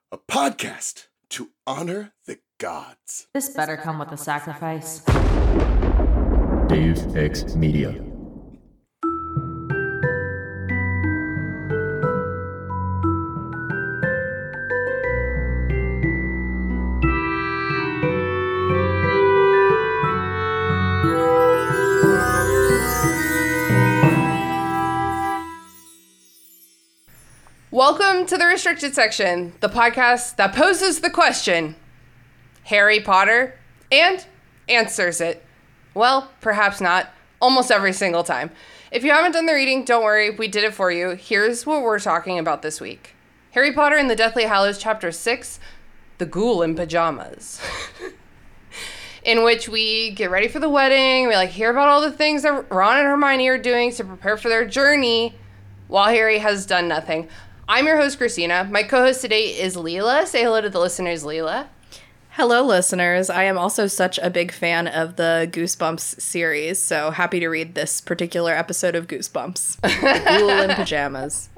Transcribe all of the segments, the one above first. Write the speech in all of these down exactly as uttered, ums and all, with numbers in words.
a podcast to honor the gods. This better come with a sacrifice. Dave X Media. Welcome to the Restricted Section, the podcast that poses the question, Harry Potter, and answers it. Well, perhaps not, almost every single time. If you haven't done the reading, don't worry, we did it for you. Here's what we're talking about this week. Harry Potter and the Deathly Hallows, Chapter six, The Ghoul in Pajamas. In which we get ready for the wedding, we like hear about all the things that Ron and Hermione are doing to prepare for their journey, while Harry has done nothing. I'm your host, Christina. My co-host today is Leela. Say hello to the listeners, Leela. Hello, listeners. I am also such a big fan of the Goosebumps series, so happy to read this particular episode of Goosebumps. The Ghoul in Pajamas.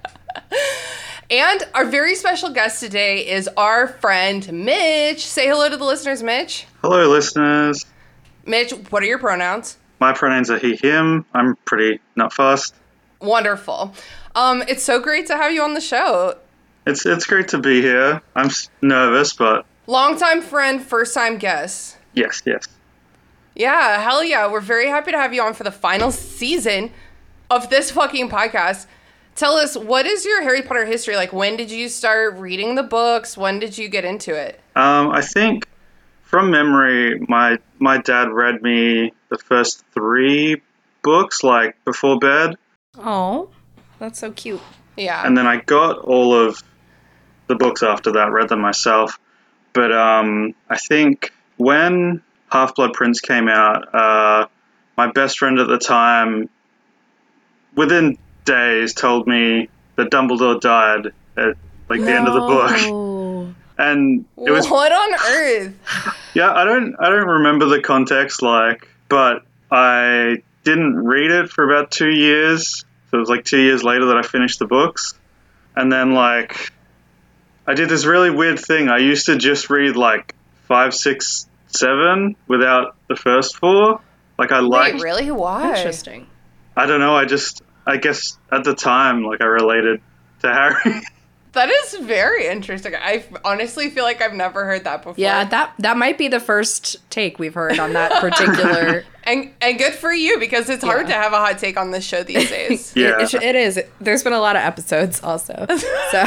And our very special guest today is our friend, Mitch. Say hello to the listeners, Mitch. Hello, listeners. Mitch, what are your pronouns? My pronouns are he, him. I'm pretty not fussed. Wonderful. Um, it's so great to have you on the show. It's it's great to be here. I'm s- nervous, but... Longtime friend, first-time guest. Yes, yes. Yeah, hell yeah. We're very happy to have you on for the final season of this fucking podcast. Tell us, what is your Harry Potter history? Like, when did you start reading the books? When did you get into it? Um, I think, from memory, my my dad read me the first three books, like, before bed. Oh, that's so cute. Yeah. And then I got all of the books after that, read them myself. But um, I think when Half-Blood Prince came out, uh, my best friend at the time, within days, told me that Dumbledore died at like the no. end of the book. And it was what on earth? Yeah, I don't I don't remember the context, like, but I didn't read it for about two years. So it was like two years later that I finished the books. And then, like, I did this really weird thing. I used to just read, like, five, six, seven without the first four. Like, I liked... Wait, really? Why? Interesting. I don't know. I just... I guess at the time, like, I related to Harry. That is very interesting. I honestly feel like I've never heard that before. Yeah, that that might be the first take we've heard on that particular... and and good for you, because it's hard Yeah. to have a hot take on this show these days. Yeah. It, it, it is. There's been a lot of episodes also. So...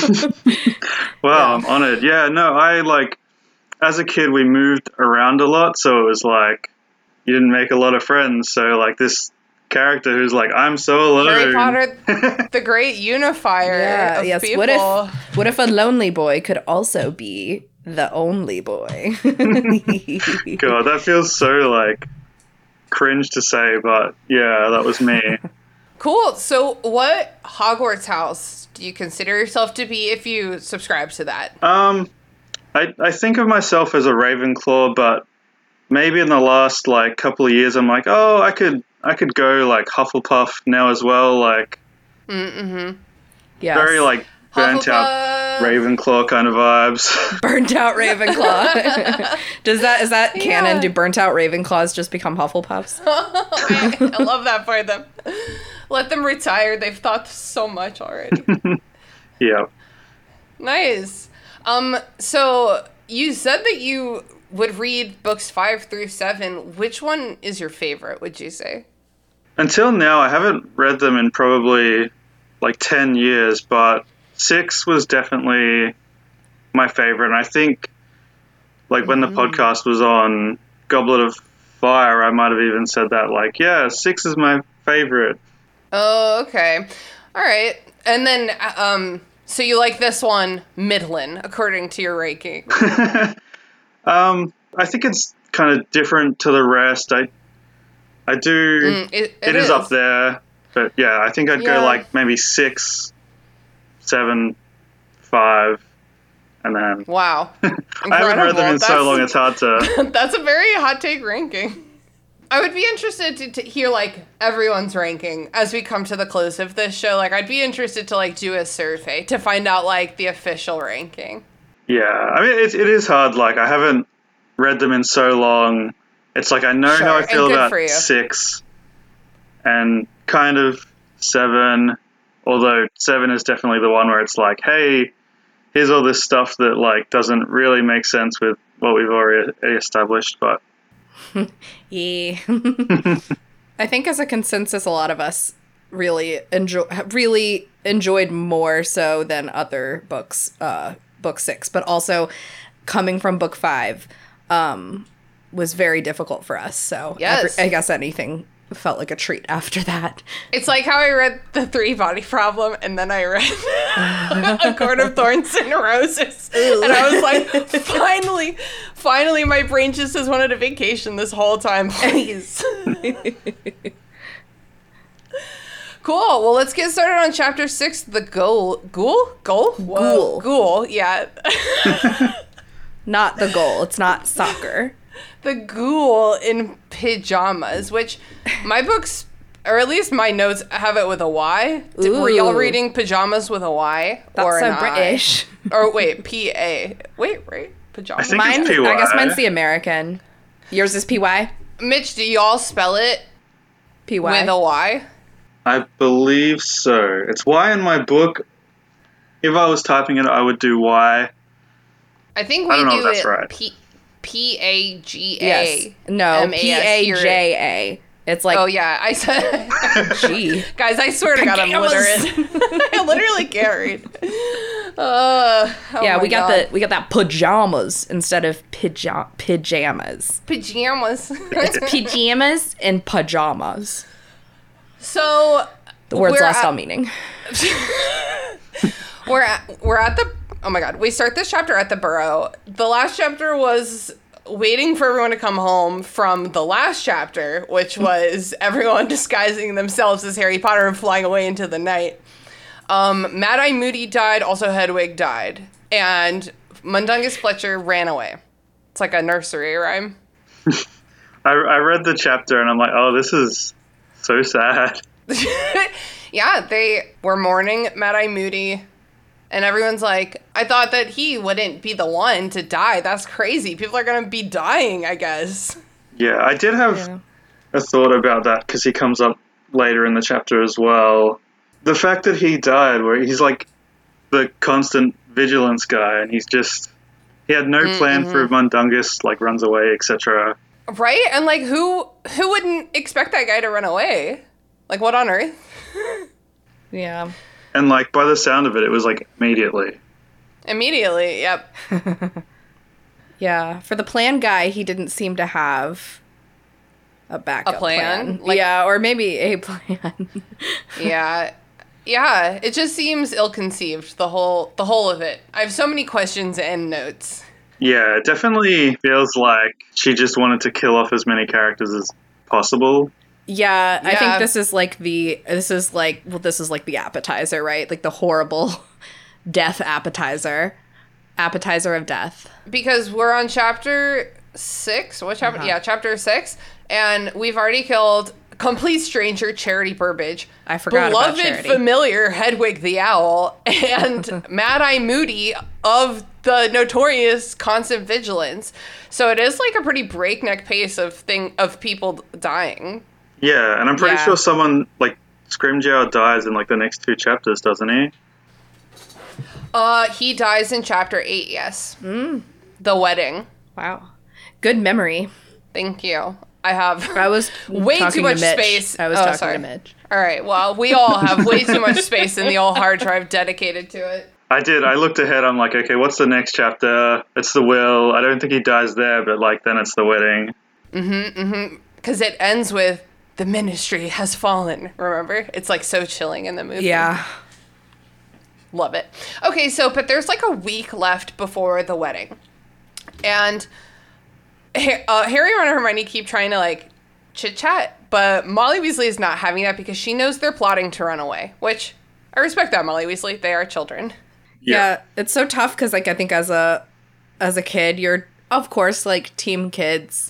Well, I'm honored. Yeah, no, I, like, as a kid, we moved around a lot, so it was like, you didn't make a lot of friends, so, like, this character who's like, I'm so alone. Harry Potter, the great unifier Yeah, of yes. people. What if what if a lonely boy could also be the only boy? God, that feels so, like, cringe to say, but yeah, that was me. Cool. So what Hogwarts house do you consider yourself to be if you subscribe to that? Um, I, I think of myself as a Ravenclaw, but maybe in the last, like, couple of years, I'm like, oh, I could I could go, like, Hufflepuff now as well, like, Mm-hmm. Yes. very, like, burnt out Ravenclaw kind of vibes. Burnt out Ravenclaw. Does that is that canon? Yeah. Do burnt out Ravenclaws just become Hufflepuffs? I, I love that for them. Let them retire. They've thought so much already. Yeah. Nice. Um, so you said that you would read books five through seven. Which one is your favorite, would you say? Until now, I haven't read them in probably, like, ten years, but six was definitely my favorite. And I think, like, when the podcast was on Goblet of Fire, I might have even said that, like, yeah, six is my favorite. Oh, okay. All right. And then, um, so you like this one, middling, according to your ranking. um, I think it's kind of different to the rest. I I do... Mm, it, it, it is. is up there. But, yeah, I think I'd Yeah. go, like, maybe six, seven, five, and then... Wow. I haven't read them in so long, it's hard to... That's a very hot take ranking. I would be interested to, to hear, like, everyone's ranking as we come to the close of this show. Like, I'd be interested to, like, do a survey to find out, like, the official ranking. Yeah, I mean, it, it is hard. Like, I haven't read them in so long. It's like I know Sure, how I and feel good about for you. six and kind of seven, although seven is definitely the one where it's like, hey, here's all this stuff that, like, doesn't really make sense with what we've already established, but... Yeah. I think as a consensus, a lot of us really enjoy really enjoyed more so than other books, uh, book six, but also coming from book five um, was very difficult for us. So Yes. every, I guess anything felt like a treat after that. It's like how I read The Three Body Problem, and then I read A Court of Thorns and Roses. And I was like, finally, finally, my brain just has wanted a vacation this whole time, please. Cool. Well, let's get started on chapter six, the goal. Ghoul? Goal? Whoa. Ghoul. Ghoul, yeah. Not the goal. It's not soccer. The ghoul in pajamas, which my books, or at least my notes, have it with a Y. Did, were y'all Ooh. reading pajamas with a Y? That's or so an I? British. Or wait, P A. Wait, right? Pajamas. I think Mine, it's P Y. I guess mine's the American. Yours is P Y? Mitch, do y'all spell it P Y. with a Y? I believe so. It's Y in my book. If I was typing it, I would do Y. I think we I don't know do if that's it right. P P A G A. Yes. No, M A P S A here. J A. It's like, Oh yeah, I said. G. Guys, I swear to God, I'm Pajamas. literate. I literally can't read. Uh, oh Yeah, my we got God. the we got that pajamas instead of pija- pajamas. pajamas. It's pajamas and pajamas. So The word's we're lost at- all meaning. We're at, we're at the oh my God, we start this chapter at the Burrow. The last chapter was waiting for everyone to come home from the last chapter, which was everyone disguising themselves as Harry Potter and flying away into the night. Um, Mad Eye Moody died. Also, Hedwig died, and Mundungus Fletcher ran away. It's like a nursery rhyme. I, I read the chapter and I'm like, oh, this is so sad. Yeah, they were mourning Mad Eye Moody, and everyone's like, I thought that he wouldn't be the one to die. That's crazy. People are going to be dying, I guess. Yeah, I did have Yeah. a thought about that because he comes up later in the chapter as well. The fact that he died, where he's like the constant vigilance guy, and he's just he had no plan Mm-hmm. for Mundungus, like runs away, et cetera. Right? And like, who who wouldn't expect that guy to run away? Like, what on earth? Yeah. And like by the sound of it, it was like immediately. Immediately, yep. Yeah. For the plan guy, he didn't seem to have a backup plan? plan. Like- yeah, or maybe a plan. Yeah. Yeah, it just seems ill-conceived, the whole the whole of it. I have so many questions and notes. Yeah, it definitely feels like she just wanted to kill off as many characters as possible. Yeah, I Yeah. think this is like the this is like well this is like the appetizer, right? Like the horrible death appetizer. Appetizer of death. Because we're on chapter six. What chapter? Yeah, chapter six. And we've already killed complete stranger Charity Burbage. I forgot about beloved Charity. familiar Hedwig the Owl. And Mad Eye Moody of the notorious Constant Vigilance. So it is like a pretty breakneck pace of thing of people dying. Yeah, and I'm pretty Yeah. sure someone like Scrimgeour dies in like the next two chapters, doesn't he? Uh, he dies in chapter eight, yes. Mm. The wedding. Wow. Good memory. Thank you. I have I was way talking too much to Mitch. space. I was Oh, talking sorry. to Mitch. All right. Well, we all have way too much space in the old hard drive dedicated to it. I did. I looked ahead. I'm like, okay, what's the next chapter? It's the will. I don't think he dies there, but like then it's the wedding. Because it ends with the ministry has fallen. Remember? It's like so chilling in the movie. Yeah. Love it. Okay, so, but there's like a week left before the wedding. And Ha- uh, Harry, Ron, and Hermione keep trying to like chit chat, but Molly Weasley is not having that because she knows they're plotting to run away, which I respect that, Molly Weasley. They are children. Yeah, it's so tough because like I think as a as a kid, you're of course like team kids,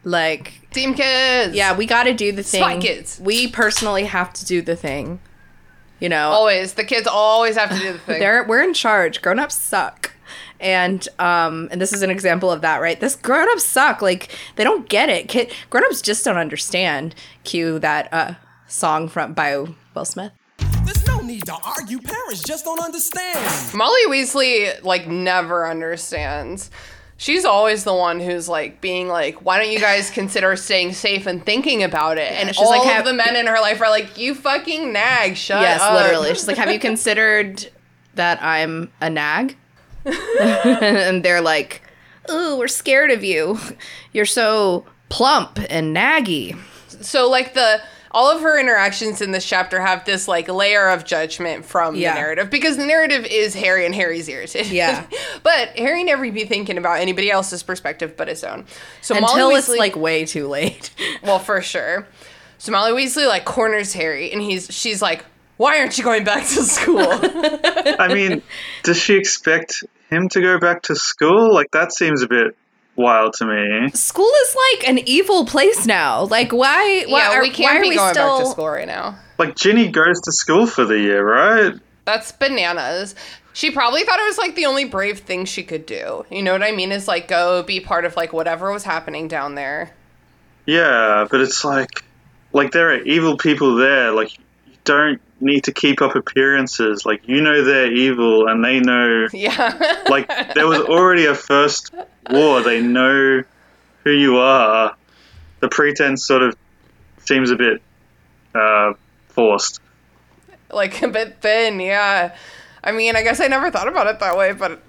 Like, Team kids. yeah, we got to do the thing. Spy Kids. We personally have to do the thing. You know, Always. The kids always have to do the thing. they're we're in charge. Grown-ups suck. And um and this is an example of that, right? This grown-ups suck. Like, they don't get it. Kid grown-ups just don't understand. Cue that uh song from by Will Smith. There's no need to argue. Parents just don't understand. Molly Weasley, like, never understands. She's always the one who's, like, being like, why don't you guys consider staying safe and thinking about it? And she's all like, of have- the men in her life are like, you fucking nag, shut Yes, up. literally. She's like, have you considered that I'm a nag? And they're like, ooh, we're scared of you. You're so plump and naggy. So, like, the... all of her interactions in this chapter have this, like, layer of judgment from Yeah. the narrative. Because the narrative is Harry, and Harry's irritated. Yeah. But Harry never be thinking about anybody else's perspective but his own. So Until Molly it's, Weasley, like, way too late. well, for sure. So Molly Weasley, like, corners Harry, and he's she's like, why aren't you going back to school? I mean, does she expect him to go back to school? Like, that seems a bit wild to me. School is, like, an evil place now. Like, why, why, yeah, are, we why can't are be we going still... back to school right now. Like, Ginny goes to school for the year, right? That's bananas. She probably thought it was, like, the only brave thing she could do. You know what I mean? Is, like, go be part of, like, whatever was happening down there. Yeah, but it's like, like there are evil people there. Like, you don't need to keep up appearances. Like, you know they're evil, and they know. Yeah. Like, there was already a first war. They know who you are. The pretense sort of seems a bit uh, forced. Like, a bit thin, yeah. I mean, I guess I never thought about it that way, but...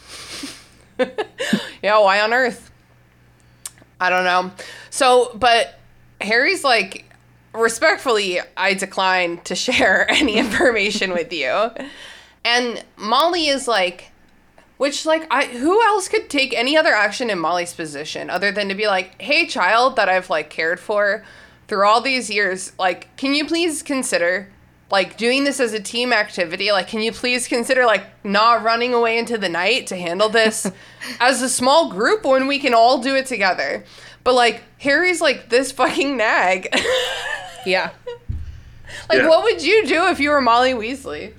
yeah, why on earth? I don't know. So, but Harry's like, respectfully, I decline to share any information with you. And Molly is like, which, like, I who else could take any other action in Molly's position other than to be like, hey, child that I've, like, cared for through all these years, like, can you please consider, like, doing this as a team activity? Like, can you please consider, like, not running away into the night to handle this as a small group when we can all do it together? But, like, Harry's, like, this fucking nag. Yeah. Like, Yeah. what would you do if you were Molly Weasley?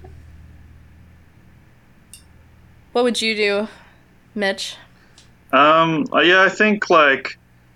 What would you do, Mitch? Um, uh, yeah, I think, like,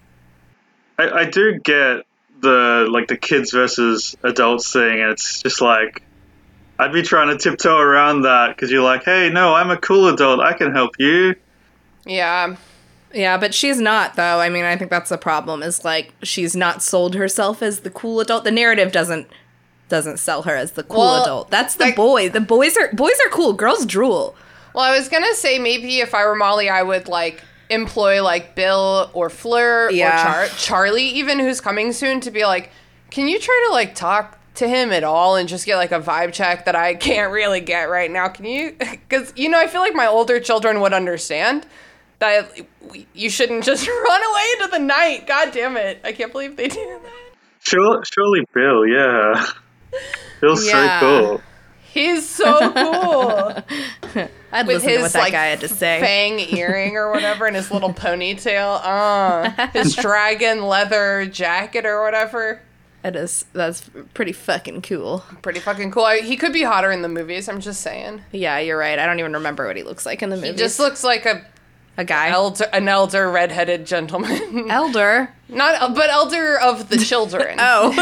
I, I do get the, like, the kids versus adults thing, and it's just like, I'd be trying to tiptoe around that, because you're like, hey, no, I'm a cool adult, I can help you. Yeah. Yeah, but she's not, though. I mean, I think that's the problem, is, like, she's not sold herself as the cool adult. The narrative doesn't doesn't sell her as the cool Well, adult. That's the like- boy. The boys are boys are cool. Girls drool. Well, I was gonna say maybe if I were Molly, I would, like, employ, like, Bill or Fleur Yeah. or Char- Charlie even, who's coming soon, to be like, can you try to, like, talk to him at all and just get, like, a vibe check that I can't really get right now? Can you? Because, you know, I feel like my older children would understand that we- you shouldn't just run away into the night. God damn it. I can't believe they do that. Sure, surely Bill, yeah. Bill's Yeah. so cool. He's so cool. I'd With listen to what his, that like, guy had to say. fang earring or whatever and his little ponytail. Uh, his dragon leather jacket or whatever. It is. That's pretty fucking cool. Pretty fucking cool. I, he could be hotter in the movies, I'm just saying. Yeah, you're right. I don't even remember what he looks like in the movie. He just looks like a a guy. elder, an elder redheaded gentleman. Elder. Not, but elder of the children.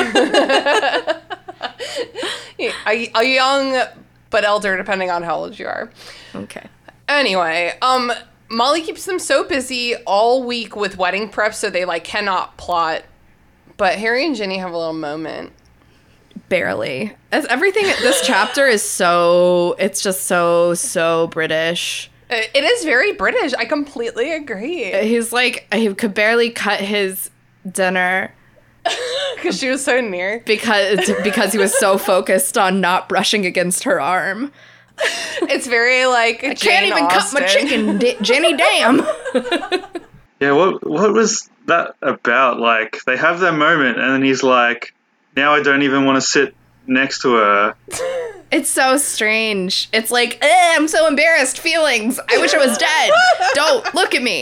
Oh. a, a young but elder, depending on how old you are. Okay. Anyway, um, Molly keeps them so busy all week with wedding prep, so they, like, cannot plot. But Harry and Ginny have a little moment. Barely. As everything this chapter is so it's just so so British. It it is very British. I completely agree. He's like he could barely cut his dinner Because she was so near. because because he was so focused on not brushing against her arm. It's very, like, I can't even cut my chicken, di- Jenny. Damn. Yeah, what what was that about? Like, they have their moment, and then he's like, now I don't even want to sit next to her. It's so strange. It's like, eh, I'm so embarrassed. Feelings. I wish I was dead. Don't look at me.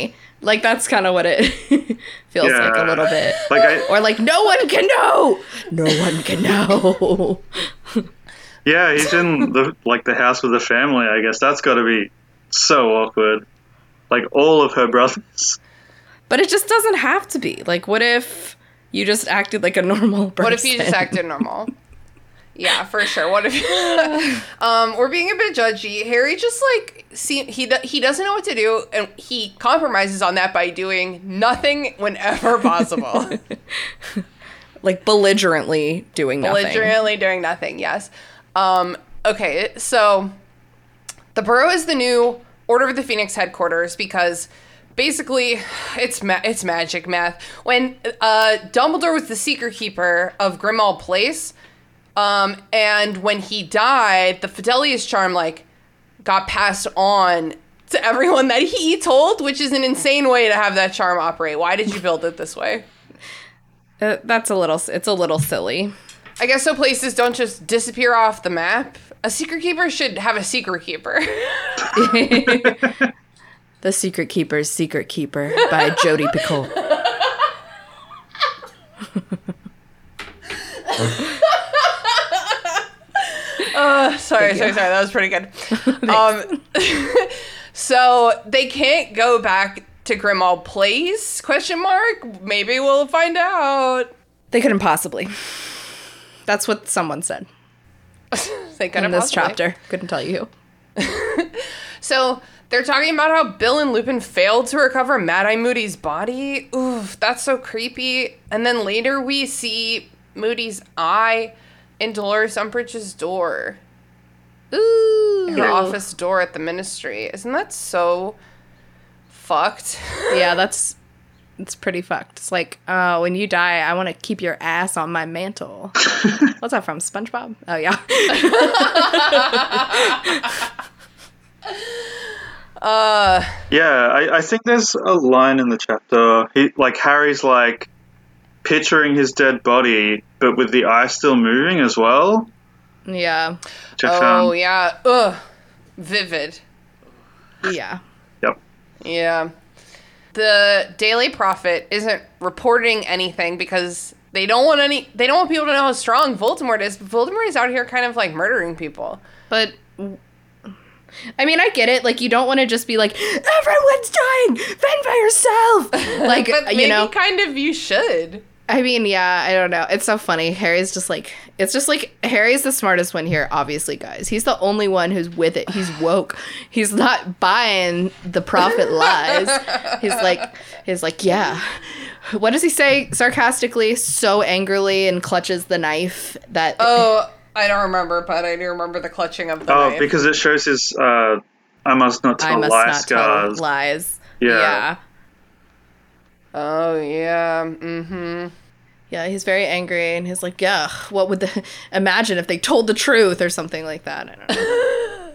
Like, that's kind of what it feels Yeah. like a little bit. Like I, Or like, no one can know! No one can know! yeah, he's in the like the house with the family. I guess that's got to be so awkward. Like all of her brothers. But it just doesn't have to be. Like, what if you just acted like a normal person? What if you just acted normal? Yeah, for sure. What if um, we're being a bit judgy? Harry just like see he do- he doesn't know what to do, and he compromises on that by doing nothing whenever possible. Like, belligerently doing nothing. Belligerently doing nothing. Yes. Um, okay, so the Burrow is the new Order of the Phoenix headquarters because basically it's ma- it's magic math. When uh, Dumbledore was the Secret Keeper of Grimmauld Place. Um, and when he died, the Fidelius charm, like, got passed on to everyone that he told, which is an insane way to have that charm operate. Why did you build it this way? Uh, that's a little, it's a little silly. I guess so places don't just disappear off the map. A secret keeper should have a secret keeper. The Secret Keeper's Secret Keeper by Jodi Picoult. Uh, sorry, sorry, sorry. That was pretty good. um, so they can't go back to Grimmauld Place? Question mark. Maybe we'll find out. They couldn't possibly. That's what someone said They couldn't in this possibly. chapter. Couldn't tell you who. So they're talking about how Bill and Lupin failed to recover Mad-Eye Moody's body. Oof, that's so creepy. And then later we see Moody's eye in Dolores Umbridge's door. Ooh. Her office door at the Ministry. Isn't that so fucked? Yeah, that's it's pretty fucked. It's like, oh, when you die, I want to keep your ass on my mantle. What's that from? SpongeBob? Oh yeah. uh, Yeah, I, I think there's a line in the chapter. He like Harry's like picturing his dead body, but with the eye still moving as well. Yeah. Which I oh, found. yeah. Ugh. Vivid. Yeah. Yep. Yeah. The Daily Prophet isn't reporting anything because they don't want any they don't want people to know how strong Voldemort is. But Voldemort is out here kind of like murdering people. But I mean, I get it. Like, you don't want to just be like, everyone's dying, fend by yourself. Like, But maybe you know, kind of you should. I mean, yeah, I don't know. It's so funny. Harry's just like, it's just like, Harry's the smartest one here, obviously, guys. He's the only one who's with it. He's woke. He's not buying the prophet lies. He's like, he's like, yeah. What does he say sarcastically, so angrily, and clutches the knife that... Oh, I don't remember, but I do remember the clutching of the Oh, knife. because it shows his uh, I must not tell I must lie not scars. tell lies. Yeah. Yeah. Oh, yeah. Mm-hmm. Yeah, he's very angry, and he's like, yeah, what would the... Imagine if they told the truth, or something like that. I don't know.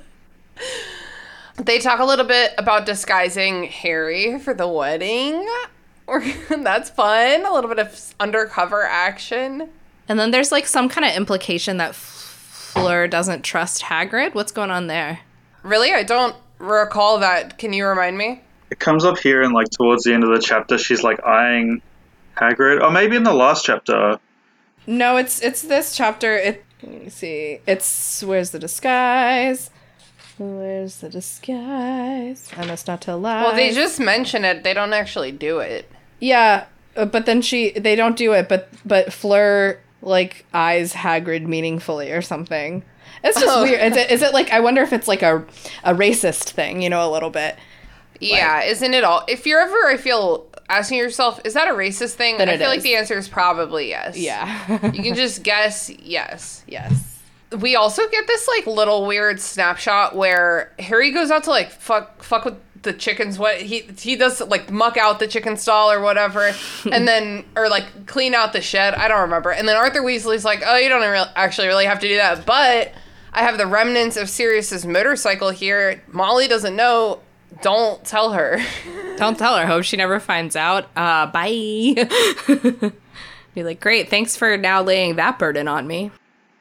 They talk a little bit about disguising Harry for the wedding. Or that's fun. A little bit of undercover action. And then there's, like, some kind of implication that Fleur doesn't trust Hagrid. What's going on there? Really? I don't recall that. Can you remind me? It comes up here and like towards the end of the chapter, she's like eyeing Hagrid, or maybe in the last chapter. No, it's it's this chapter. It let me see. It's where's the disguise? Where's the disguise? I must not tell lies. Well, they just mention it. They don't actually do it. yeah, uh, but then she they don't do it. But but Fleur like eyes Hagrid meaningfully or something. It's just Oh. weird. Is it, is it like I wonder if it's like a a racist thing? You know, a little bit. Yeah, isn't it all? If you're ever, I feel, asking yourself, is that a racist thing? Then I it feel like is. the answer is probably yes. Yeah. You can just guess yes. Yes. We also get this like little weird snapshot where Harry goes out to like fuck fuck with the chickens. What he he does like muck out the chicken stall or whatever, and then or like clean out the shed. I don't remember. And then Arthur Weasley's like, oh, you don't re- actually really have to do that, but I have the remnants of Sirius's motorcycle here. Molly doesn't know. Don't tell her. Don't tell her. Hope she never finds out. Uh, bye. Be like, great. Thanks for now laying that burden on me.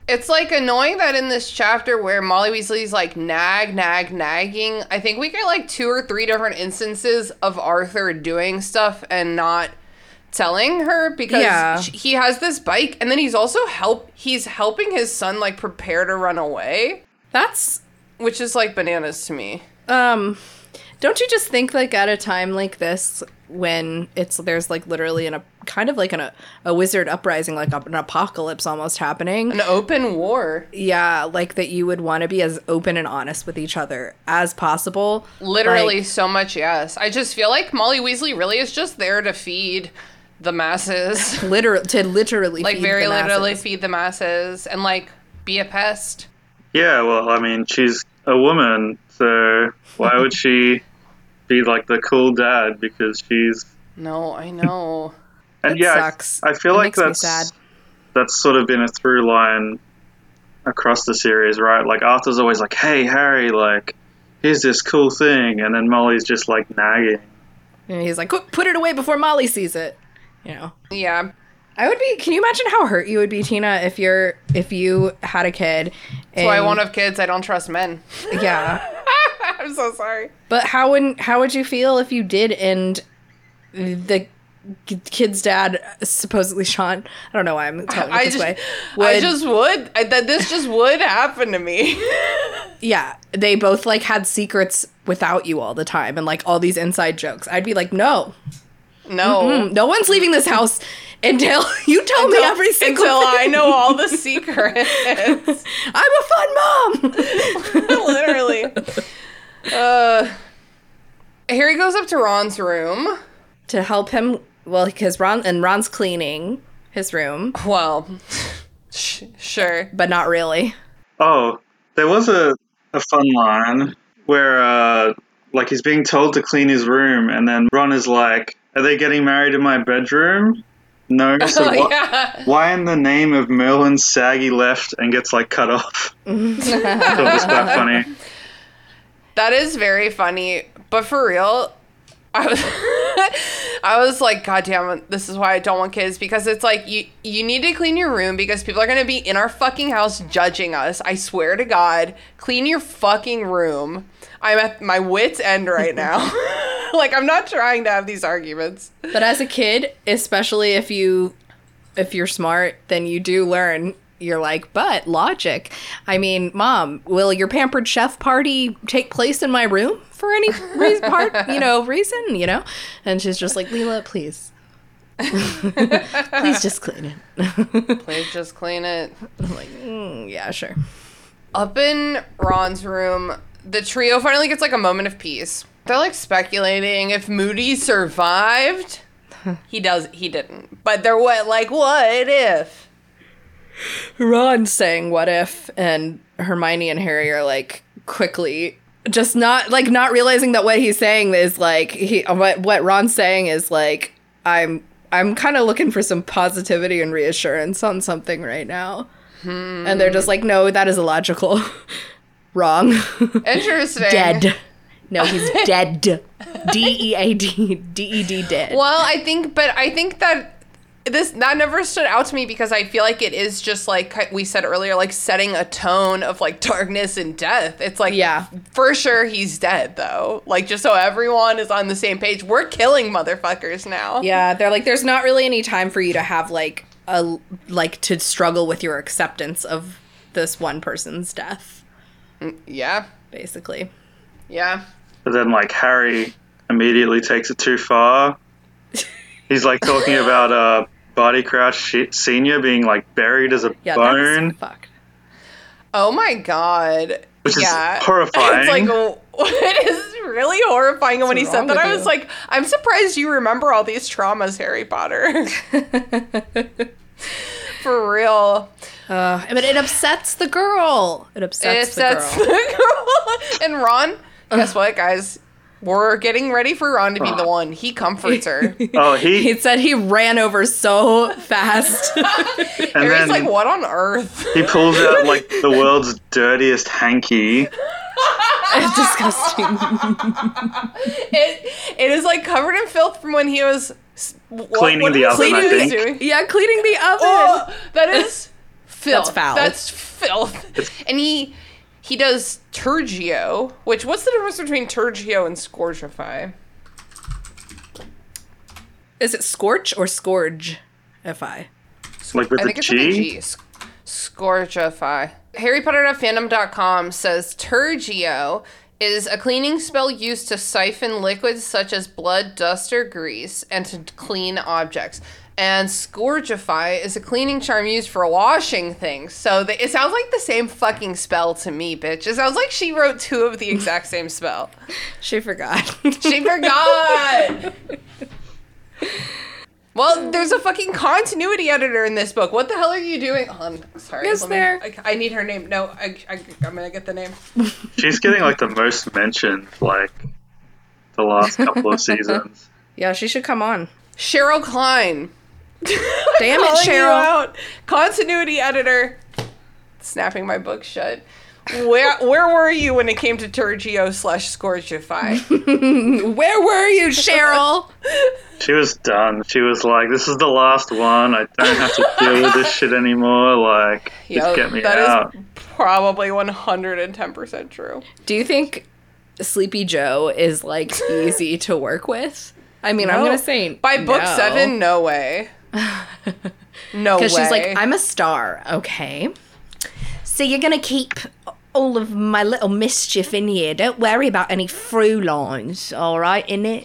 It's, like, annoying that in this chapter where Molly Weasley's, like, nag, nag, nagging, I think we get, like, two or three different instances of Arthur doing stuff and not telling her because Yeah. sh- he has this bike, and then he's also help he's helping his son, like, prepare to run away, That's which is, like, bananas to me. um don't you just think, like, at a time like this when it's there's like literally an, a kind of like an, a, a wizard uprising, like a, an apocalypse almost happening, An open war. yeah, like that you would want to be as open and honest with each other as possible. Literally Like, so much, yes. I just feel like Molly Weasley really is just there to feed the masses. literal to literally Like, feed very the literally masses. feed the masses and, like, be a pest. Yeah, well, I mean, she's a woman, so why would she be like the cool dad? Because she's No, I know. and It yeah, sucks. I, I feel It like makes me that's sad. that's sort of been a through line across the series, right? Like Arthur's always like, "Hey, Harry, like, here's this cool thing," and then Molly's just like nagging. And he's like, "Quick, put it away before Molly sees it." You know. Yeah. I would be. Can you imagine how hurt you would be, Tina, if you're if you had a kid? That's why I and- won't have kids. I don't trust men. Yeah, I'm so sorry. but how would how would you feel if you did and the k- kid's dad, supposedly Sean? I don't know why I'm telling it I this just, way. I would- just would. I, that this just would happen to me. yeah, they both like had secrets without you all the time and like all these inside jokes. I'd be like, no, No. Mm, no one's leaving this house until you tell me Until- every single until thing. I know all the secrets. I'm a fun mom. Literally. Uh, Harry goes up to Ron's room. To help him, well, because Ron and Ron's cleaning his room, Well, sh- sure. but not really. Oh, there was a, a fun line where, uh, like, he's being told to clean his room, and then Ron is like, "Are they getting married in my bedroom?" No. So Oh, wha- yeah. why in the name of Merlin Saggy left and gets, like, cut off? That was quite funny. That is very funny, but for real, I was, I was like, God damn it, this is why I don't want kids, because it's like, you, you need to clean your room because people are going to be in our fucking house judging us. I swear to God, clean your fucking room. I'm at my wit's end right now. Like, I'm not trying to have these arguments. But as a kid, especially if you if you're smart, then you do learn. You're like, but logic. I mean, Mom, will your pampered chef party take place in my room for any reason, part, you know, reason, you know? And she's just like, Leela, please. Please just clean it. Please just clean it. I'm like, mm, yeah, sure. Up in Ron's room, the trio finally gets like a moment of peace. They're like speculating if Moody survived. He does. He didn't. But they're what? Like, what if? Ron's saying what if, and Hermione and Harry are like quickly just not like not realizing that what he's saying is like he what what Ron's saying is like I'm I'm kind of looking for some positivity and reassurance on something right now. Hmm. And they're just like, no, that is illogical. Wrong. Interesting. Dead. No, he's dead. D E A D D E D dead. Well, I think, but I think that this that never stood out to me because I feel like it is just like we said earlier, like setting a tone of like darkness and death. It's like, Yeah. for sure he's dead though. Like, just so everyone is on the same page, we're killing motherfuckers now. Yeah, they're like, there's not really any time for you to have like a like to struggle with your acceptance of this one person's death, Yeah. basically. Yeah. But then, like, Harry immediately takes it too far. He's, like, talking about uh, Barty Crouch Senior being, like, buried as a Yeah, bone, that's fucked. Oh my God. which is yeah. horrifying. It's like, it is really horrifying. And when he What's said wrong that, with I was you? like, I'm surprised you remember all these traumas, Harry Potter. For real. Uh, but it upsets the girl. It It upsets, upsets the the girl. girl. And Ron, guess what, guys? We're getting ready for Ron to be the one. He comforts her. oh, he, He said he ran over so fast. and Harry's then like, what on earth? he pulls out, like, the world's dirtiest hanky. It's disgusting. It It is like covered in filth from when he was... s- What, Cleaning what the did he oven, say I he was think. doing? Yeah, cleaning the oven. Oh, that is filth. That's foul. That's filth. And he he does Tergio, which what's the difference between Tergio and Scourgify? Is it Scorch or Scourge? If I. Like with I the think it's with a G? G. Sc- Scourgify. Harry Potter dot fandom dot com says Tergio is a cleaning spell used to siphon liquids such as blood, dust, or grease and to clean objects. And Scourgify is a cleaning charm used for washing things. So the, it sounds like the same fucking spell to me, bitch. It sounds like she wrote two of the exact same spell. She forgot. She forgot! Well, there's a fucking continuity editor in this book. What the hell are you doing? Oh, I'm sorry. Is Let me- there? I, I need her name. No, I, I, I'm gonna get the name. She's getting like the most mentioned, like the last couple of seasons. Yeah, she should come on. Cheryl Klein. Damn it, Calling you Cheryl. out. Continuity editor. Snapping my book shut. Where where were you when it came to Tergio slash Scourgify? Where were you, Cheryl? She was done. She was like, "This is the last one. I don't have to deal with this shit anymore. Like, just Yo, get me that out." is probably one hundred ten percent true. Do you think Sleepy Joe is like easy to work with? I mean, I'm No. gonna say By book no. seven, no way. No way. Because she's like, I'm a star, okay? So you're gonna keep all of my little mischief in here. Don't worry about any through lines, all right, innit?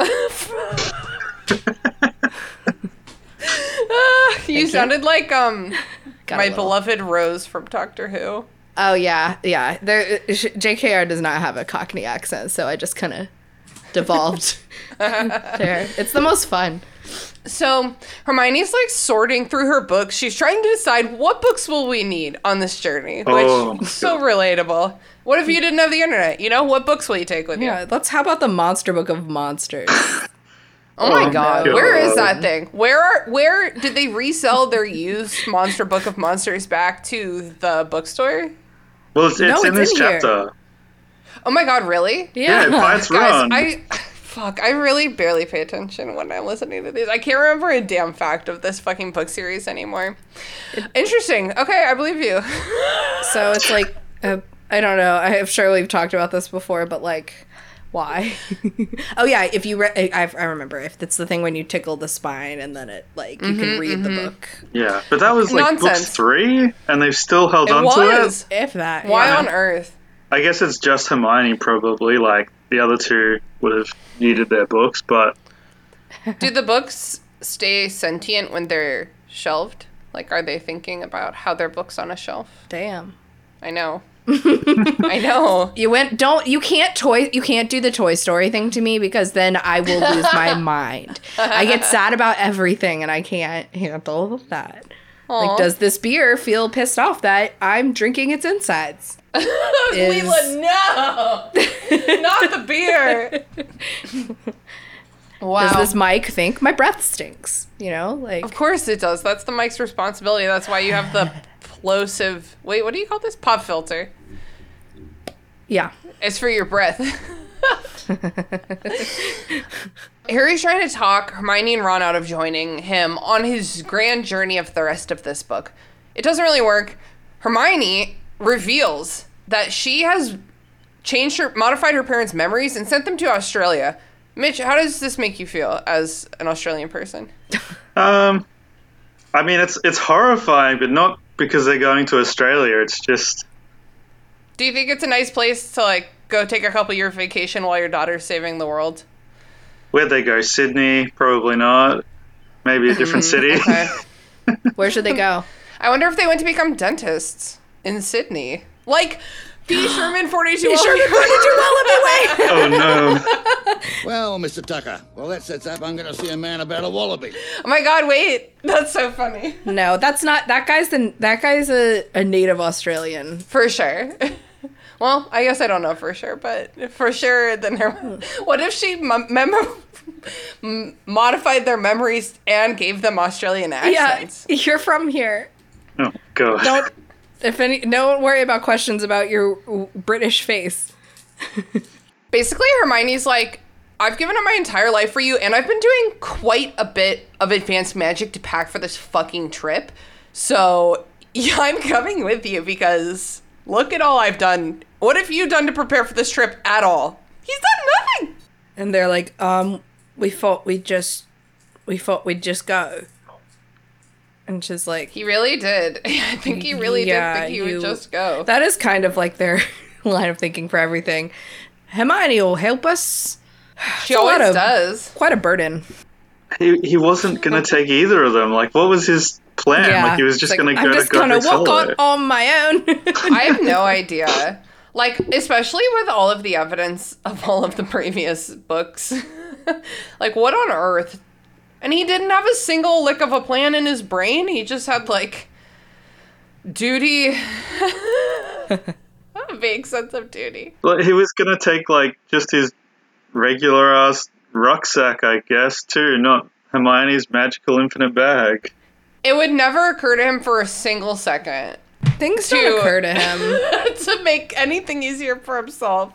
you sounded like um Got a my little. beloved Rose from Doctor Who. Oh yeah, yeah. There, J K R does not have a Cockney accent, so I just kind of devolved there. It's the most fun. So Hermione's like sorting through her books. She's trying to decide what books will we need on this journey, which Oh, my so God. relatable. What if you didn't have the internet? You know, what books will you take with you? Yeah, let's. How about the Monster Book of Monsters? Oh my Oh god, my where is God. that thing? Where are where did they resell their used Monster Book of Monsters back to the bookstore? Well, it's, it's No, in it's this in here. chapter. Oh my god, really? Yeah, by its Guys, run. I fuck, I really barely pay attention when I'm listening to these. I can't remember a damn fact of this fucking book series anymore. Interesting. Okay, I believe you. So it's like, uh, I don't know. I'm sure we've talked about this before, but like, why? Oh yeah, if you re- I, I remember if it's the thing when you tickle the spine and then it like you can read the book. Yeah, but that was like Nonsense. book three, and they've still held It on was. to it. If that. Why yeah. on earth? I guess it's just Hermione, probably. Like the other two would have needed their books, but Do the books stay sentient when they're shelved? Like, are they thinking about how their book's on a shelf? Damn. I know. I know. You went. Don't. You can't toy. You can't do the Toy Story thing to me because then I will lose my mind. I get sad about everything and I can't handle that. Aw. Like, does this beer feel pissed off that I'm drinking its insides? Is- Leela, no! Not the beer! Wow. Does this mic think my breath stinks? You know, like Of course it does. That's the mic's responsibility. That's why you have the plosive... Wait, what do you call this? Pop filter. yeah. It's for your breath. Harry's trying to talk Hermione and Ron out of joining him on his grand journey of the rest of this book. It doesn't really work. Hermione reveals that she has changed her, modified her parents' memories and sent them to Australia. Mitch, how does this make you feel as an Australian person? um, I mean, it's it's horrifying, but not because they're going to Australia. It's just Do you think it's a nice place to like go take a couple year vacation while your daughter's saving the world? where'd they go? Sydney? Probably not. Maybe a different city. Okay. Where should they go? I wonder if they went to become dentists in Sydney. Like P. Sherman forty-two. P. Sherman forty-two Wallaby Way. Oh no! Well, Mister Tucker, well, that sets up I'm going to see a man about a wallaby. Oh my god, wait. That's so funny. No, that's not. That guy's the. That guy's a, a native Australian. For sure. Well, I guess I don't know for sure, but for sure, then her, what if she mem- mem- modified their memories and gave them Australian accents? Yeah, you're from here. Oh god! Don't. If any, don't worry about questions about your British face. Basically, Hermione's like, I've given up my entire life for you, and I've been doing quite a bit of advanced magic to pack for this fucking trip. So yeah, I'm coming with you because look at all I've done. What have you done to prepare for this trip at all? He's done nothing. And they're like, um, we thought we'd just, we thought we'd just go. And she's like, He really did. I think he really Yeah, did think he you- would just go. that is kind of like their line of thinking for everything. Hermione will help us. She a always lot of- does. Quite a burden. He he wasn't gonna take either of them. Like, what was his plan? Like, he was just It's gonna like, go I'm just to gonna Godric's walk Hollow. on, on my own. I have no idea. Like, especially with all of the evidence of all of the previous books. Like, what on earth? And he didn't have a single lick of a plan in his brain. He just had, like, duty. A vague sense of duty. Like, he was gonna take like just his regular ass rucksack, I guess, too, not Hermione's magical infinite bag. It would never occur to him for a single second Things To- don't occur to him. to make anything easier for himself.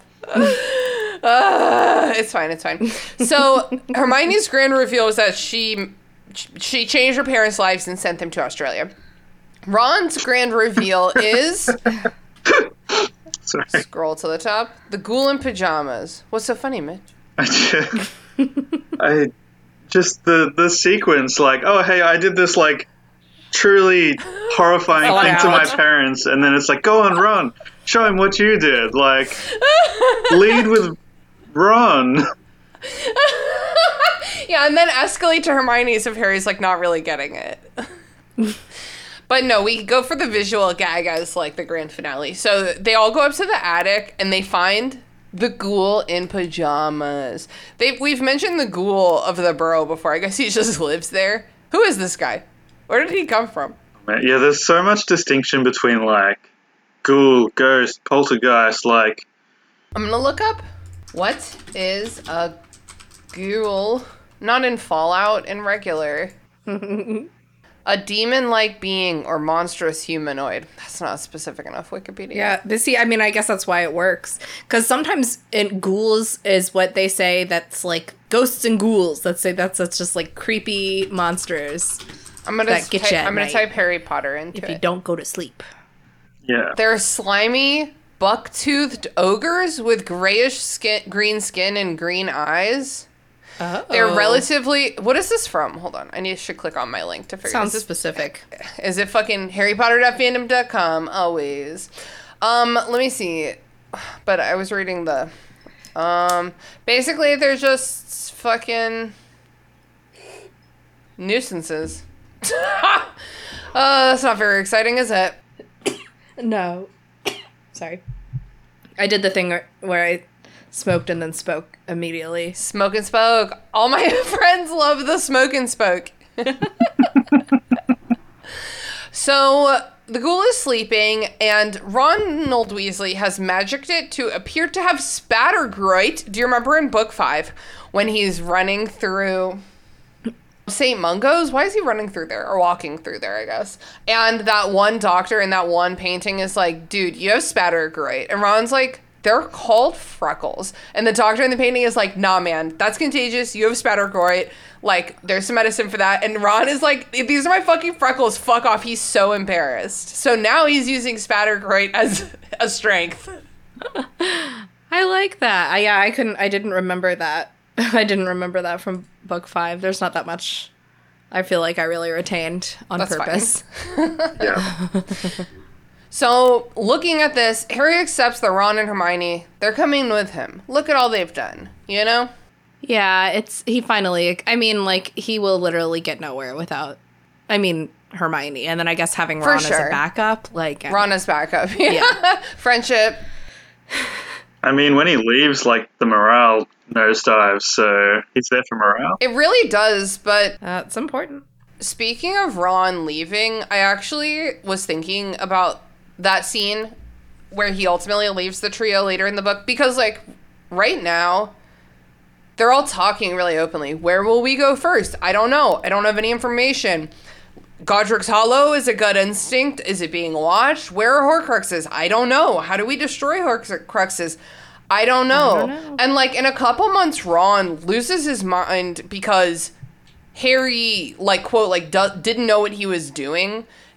Uh, it's fine, it's fine. So Hermione's grand reveal was that she she changed her parents' lives and sent them to Australia. Ron's grand reveal is Sorry. scroll to the top. The ghoul in pajamas. What's so funny, Mitch? I just, I just the the sequence, like, oh hey, I did this like truly horrifying Thought thing to my out. parents, and then it's like, go on, Ron, show him what you did. Like, lead with Ron. Yeah, and then escalate to Hermione's if Harry's like not really getting it. But no, we go for the visual gag as like the grand finale. So they all go up to the attic and they find the ghoul in pajamas. They we've mentioned the ghoul of the burrow before. I guess he just lives there. Who is this guy? Where did he come from? Yeah, there's so much distinction between like ghoul, ghost, poltergeist. Like, I'm gonna look up what is a ghoul. Not in Fallout, in regular. A demon-like being or monstrous humanoid. That's not specific enough, Wikipedia. Yeah, this, see, I mean, I guess that's why it works. Because sometimes in ghouls is what they say that's like ghosts and ghouls. Let's say that's, that's just like creepy monsters I'm gonna that get ty- you at I'm gonna night. type Harry Potter into if you it. don't go to sleep. yeah, They're slimy, buck-toothed ogres with grayish skin, green skin and green eyes. Oh. They're relatively. What is this from? Hold on, I need to click on my link to figure. Sounds Is this specific. Is it fucking harry potter dot fandom dot com? Always. Um, let me see. But I was reading the. Um, basically, they're just fucking nuisances. uh, that's not very exciting, is it? No. Sorry. I did the thing where- where I smoked and then spoke immediately. Smoke and spoke. All my friends love the smoke and spoke. So the ghoul is sleeping, and Ronald Weasley has magicked it to appear to have Spattergroit. Do you remember in book five when he's running through Saint Mungo's? Why is he running through there or walking through there, I guess? And that one doctor in that one painting is like, dude, you have Spattergroit. And Ron's like, they're called freckles. And the doctor in the painting is like, nah, man, that's contagious. You have Spattergroit. Like, there's some medicine for that. And Ron is like, these are my fucking freckles. Fuck off. He's so embarrassed. So now he's using Spattergroit as a strength. I like that. I, yeah, I couldn't, I didn't remember that. I didn't remember that from book five. There's not that much I feel like I really retained on That's purpose. yeah. So, looking at this, Harry accepts that Ron and Hermione, they're coming with him. Look at all they've done, you know? Yeah, it's, he finally, I mean, like, he will literally get nowhere without, I mean, Hermione. And then I guess having For Ron as sure. a backup, like. I- Ron is back up. Yeah. Friendship. I mean, when he leaves, like, the morale nosedives, so he's there for morale. It really does, but That's important. speaking of Ron leaving, I actually was thinking about that scene where he ultimately leaves the trio later in the book, because, like, right now, they're all talking really openly. Where will we go first? I don't know. I don't have any information. Godric's Hollow is a gut instinct. Is it being watched? Where are Horcruxes? I don't know. How do we destroy Horcruxes? I don't know. I don't know. And, like, in a couple months, Ron loses his mind because Harry, like, quote, like, do- didn't know what he was doing.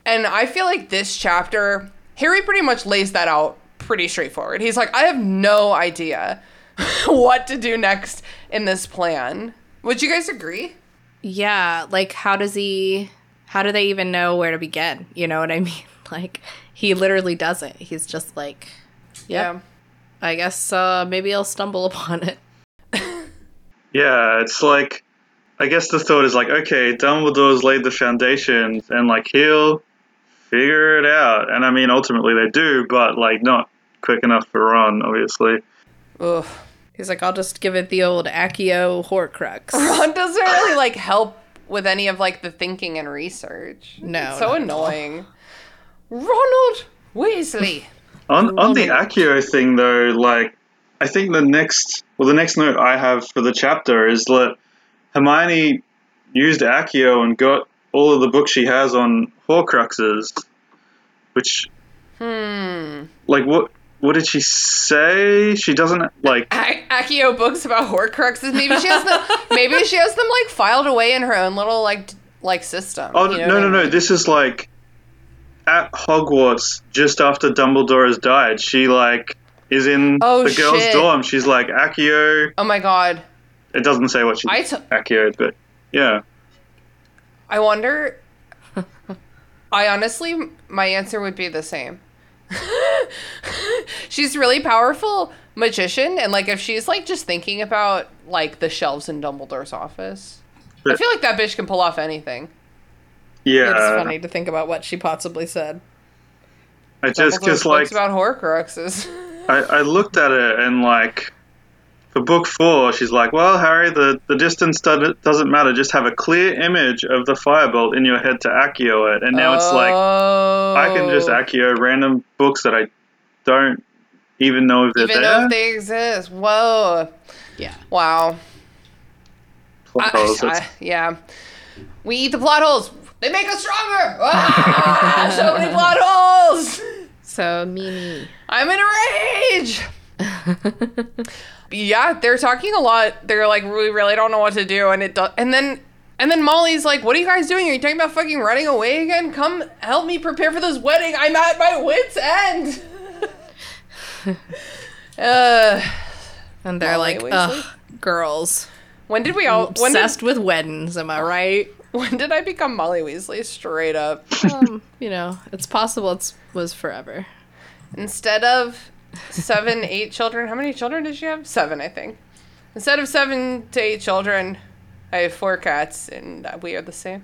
And I feel like this chapter, Harry pretty much lays that out pretty straightforward. He's like, I have no idea what to do next in this plan. Would you guys agree? Yeah, like how does he how do they even know where to begin? You know what I mean? Like he literally doesn't. He's just like, yep, Yeah. I guess uh, maybe I'll stumble upon it. Yeah, it's like, I guess the thought is like, okay, Dumbledore's laid the foundations and like he'll figure it out. And I mean, ultimately they do, but like not quick enough for Ron, obviously. Ugh. He's like, I'll just give it the old Accio Horcrux. Ron doesn't really like help with any of like the thinking and research. No, It's so not at all. annoying. Ronald Weasley. On on the Accio thing though, like I think the next well the next note I have for the chapter is that Hermione used Accio and got all of the books she has on Horcruxes, which Hmm. like what what did she say? She doesn't like A- Accio books about Horcruxes. Maybe she has them. Maybe she has them like filed away in her own little like d- like system. Oh you know no what no I no! mean? This is like at Hogwarts just after Dumbledore has died. She like is in Oh, the girls' shit. dorm. She's like Accio. Oh my god. It doesn't say what she I t- Accio, but yeah. I wonder. I honestly, my answer would be the same. She's really powerful magician, and like if she's like just thinking about like the shelves in Dumbledore's office, I feel like that bitch can pull off anything. Yeah, It's funny to think about what she possibly said. I just Dumbledore's because like books about Horcruxes. I, I looked at it and like for book four, she's like, "Well, Harry, the the distance do- doesn't matter. Just have a clear image of the firebolt in your head to Accio it." And now it's like oh, I can just Accio random books that I don't even know if they're even there. know if they exist. Whoa, Yeah. wow. Plot I- holes, it's- I- yeah, we eat the plot holes. They make us stronger. Ah, so many plot holes. So Mimi. I'm in a rage. Yeah, they're talking a lot. They're like, we really don't know what to do, and it does. And then, and then Molly's like, "What are you guys doing? Are you talking about fucking running away again? Come help me prepare for this wedding. I'm at my wit's end." uh, And they're Molly like, Weasley? ugh, girls. when did we all? When did, Obsessed with weddings, am I right? when did I become Molly Weasley? Straight up. um, you know, it's possible it was forever. Instead of seven, eight children, how many children did she have? Seven, I think. Instead of seven to eight children, I have four cats, and uh, we are the same.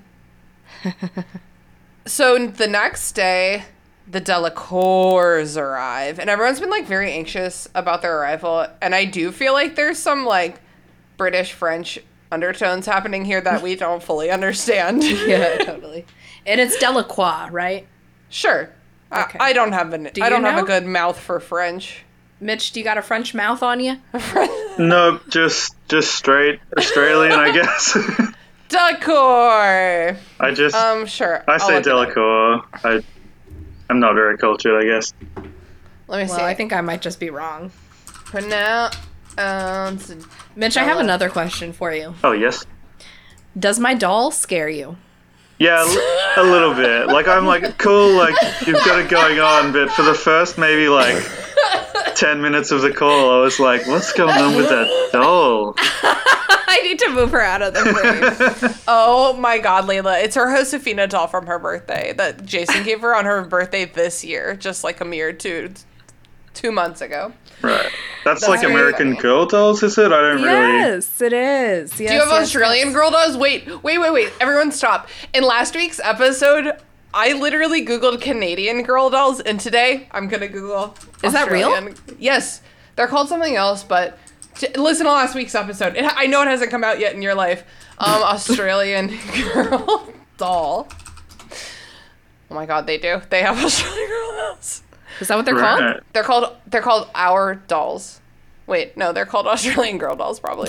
So the next day, the Delacours arrive, and everyone's been like very anxious about their arrival. And I do feel like there's some like British French undertones happening here that we don't fully understand. Yeah, totally. And it's Delacroix, right? Sure. Okay. I, I don't have an Do I you don't have know? a good mouth for French. Mitch, do you got a French mouth on you? Nope, just just straight Australian, I guess. Delacour. I just Um, sure. I I'll say look it up. Delacour. I I'm not very cultured, I guess. Let me Well, see. I think I might just be wrong. Pronounce. Um, Mitch, I have another question for you. Oh yes. Does my doll scare you? Yeah, l- a little bit. Like I'm like cool, like you've got it going on, but for the first maybe like ten minutes of the call, I was like, what's going on with that doll? I need to move her out of the frame. oh my God, Layla! It's her Josefina doll from her birthday that Jason gave her on her birthday this year, just like a mere two, two months ago. Right. That's, That's like very American funny. Girl dolls, is it? I don't really. Yes, it is. Yes, Do you have yes, Australian yes. girl dolls? Wait, wait, wait, wait! Everyone, stop! In last week's episode, I literally Googled Canadian girl dolls, and today I'm gonna Google. Is that real? Australian- Yes, they're called something else, but t- listen to last week's episode. It, I know it hasn't come out yet in your life. Um, Australian girl doll. Oh my God, they do. They have Australian girl dolls. Is that what they're called? Right. They're called. They're called our dolls. Wait, no, they're called Australian girl dolls, probably.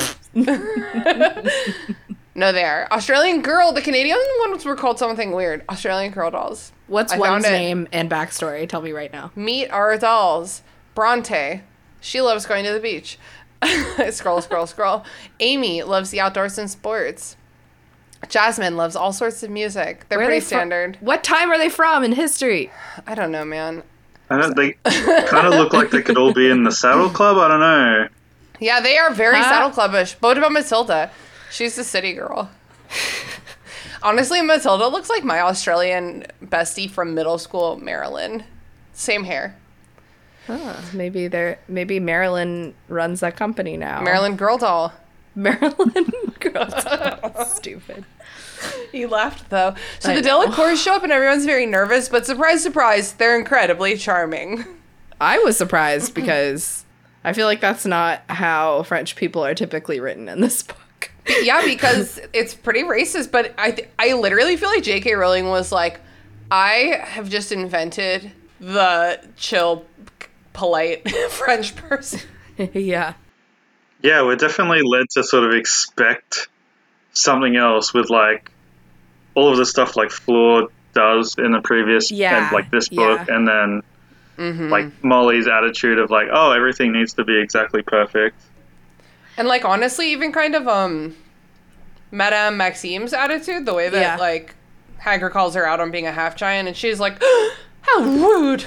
No, they are. Australian girl. The Canadian ones were called something weird. Australian girl dolls. What's I found one's it. name and backstory? Tell me right now. Meet our dolls. Bronte. She loves going to the beach. Scroll, scroll, scroll. Amy loves the outdoors and sports. Jasmine loves all sorts of music. They're Where are pretty they fro- standard. What time are they from in history? I don't know, man. I don't. They kind of look like they could all be in the Saddle Club. I don't know. Yeah, they are very Huh? Saddle Clubbish. What about Matilda? She's the city girl. Honestly, Matilda looks like my Australian bestie from middle school, Marilyn. Same hair. Huh, maybe they're maybe Marilyn runs that company now. Marilyn Girl Doll. Marilyn girl. Stupid. You laughed, though. So I the know. Delacours show up and everyone's very nervous, but surprise, surprise, they're incredibly charming. I was surprised because I feel like that's not how French people are typically written in this book. Yeah, because it's pretty racist, but I th- I literally feel like J K Rowling was like, I have just invented the chill, polite French person. Yeah. Yeah, we're definitely led to sort of expect something else with like all of the stuff like Fleur does in the previous Yeah, and like this book, yeah. and then Mm-hmm. like Molly's attitude of like, oh, everything needs to be exactly perfect. And like honestly, even kind of um, Madame Maxime's attitude, the way that Yeah. like Hagrid calls her out on being a half giant, and she's like, how rude.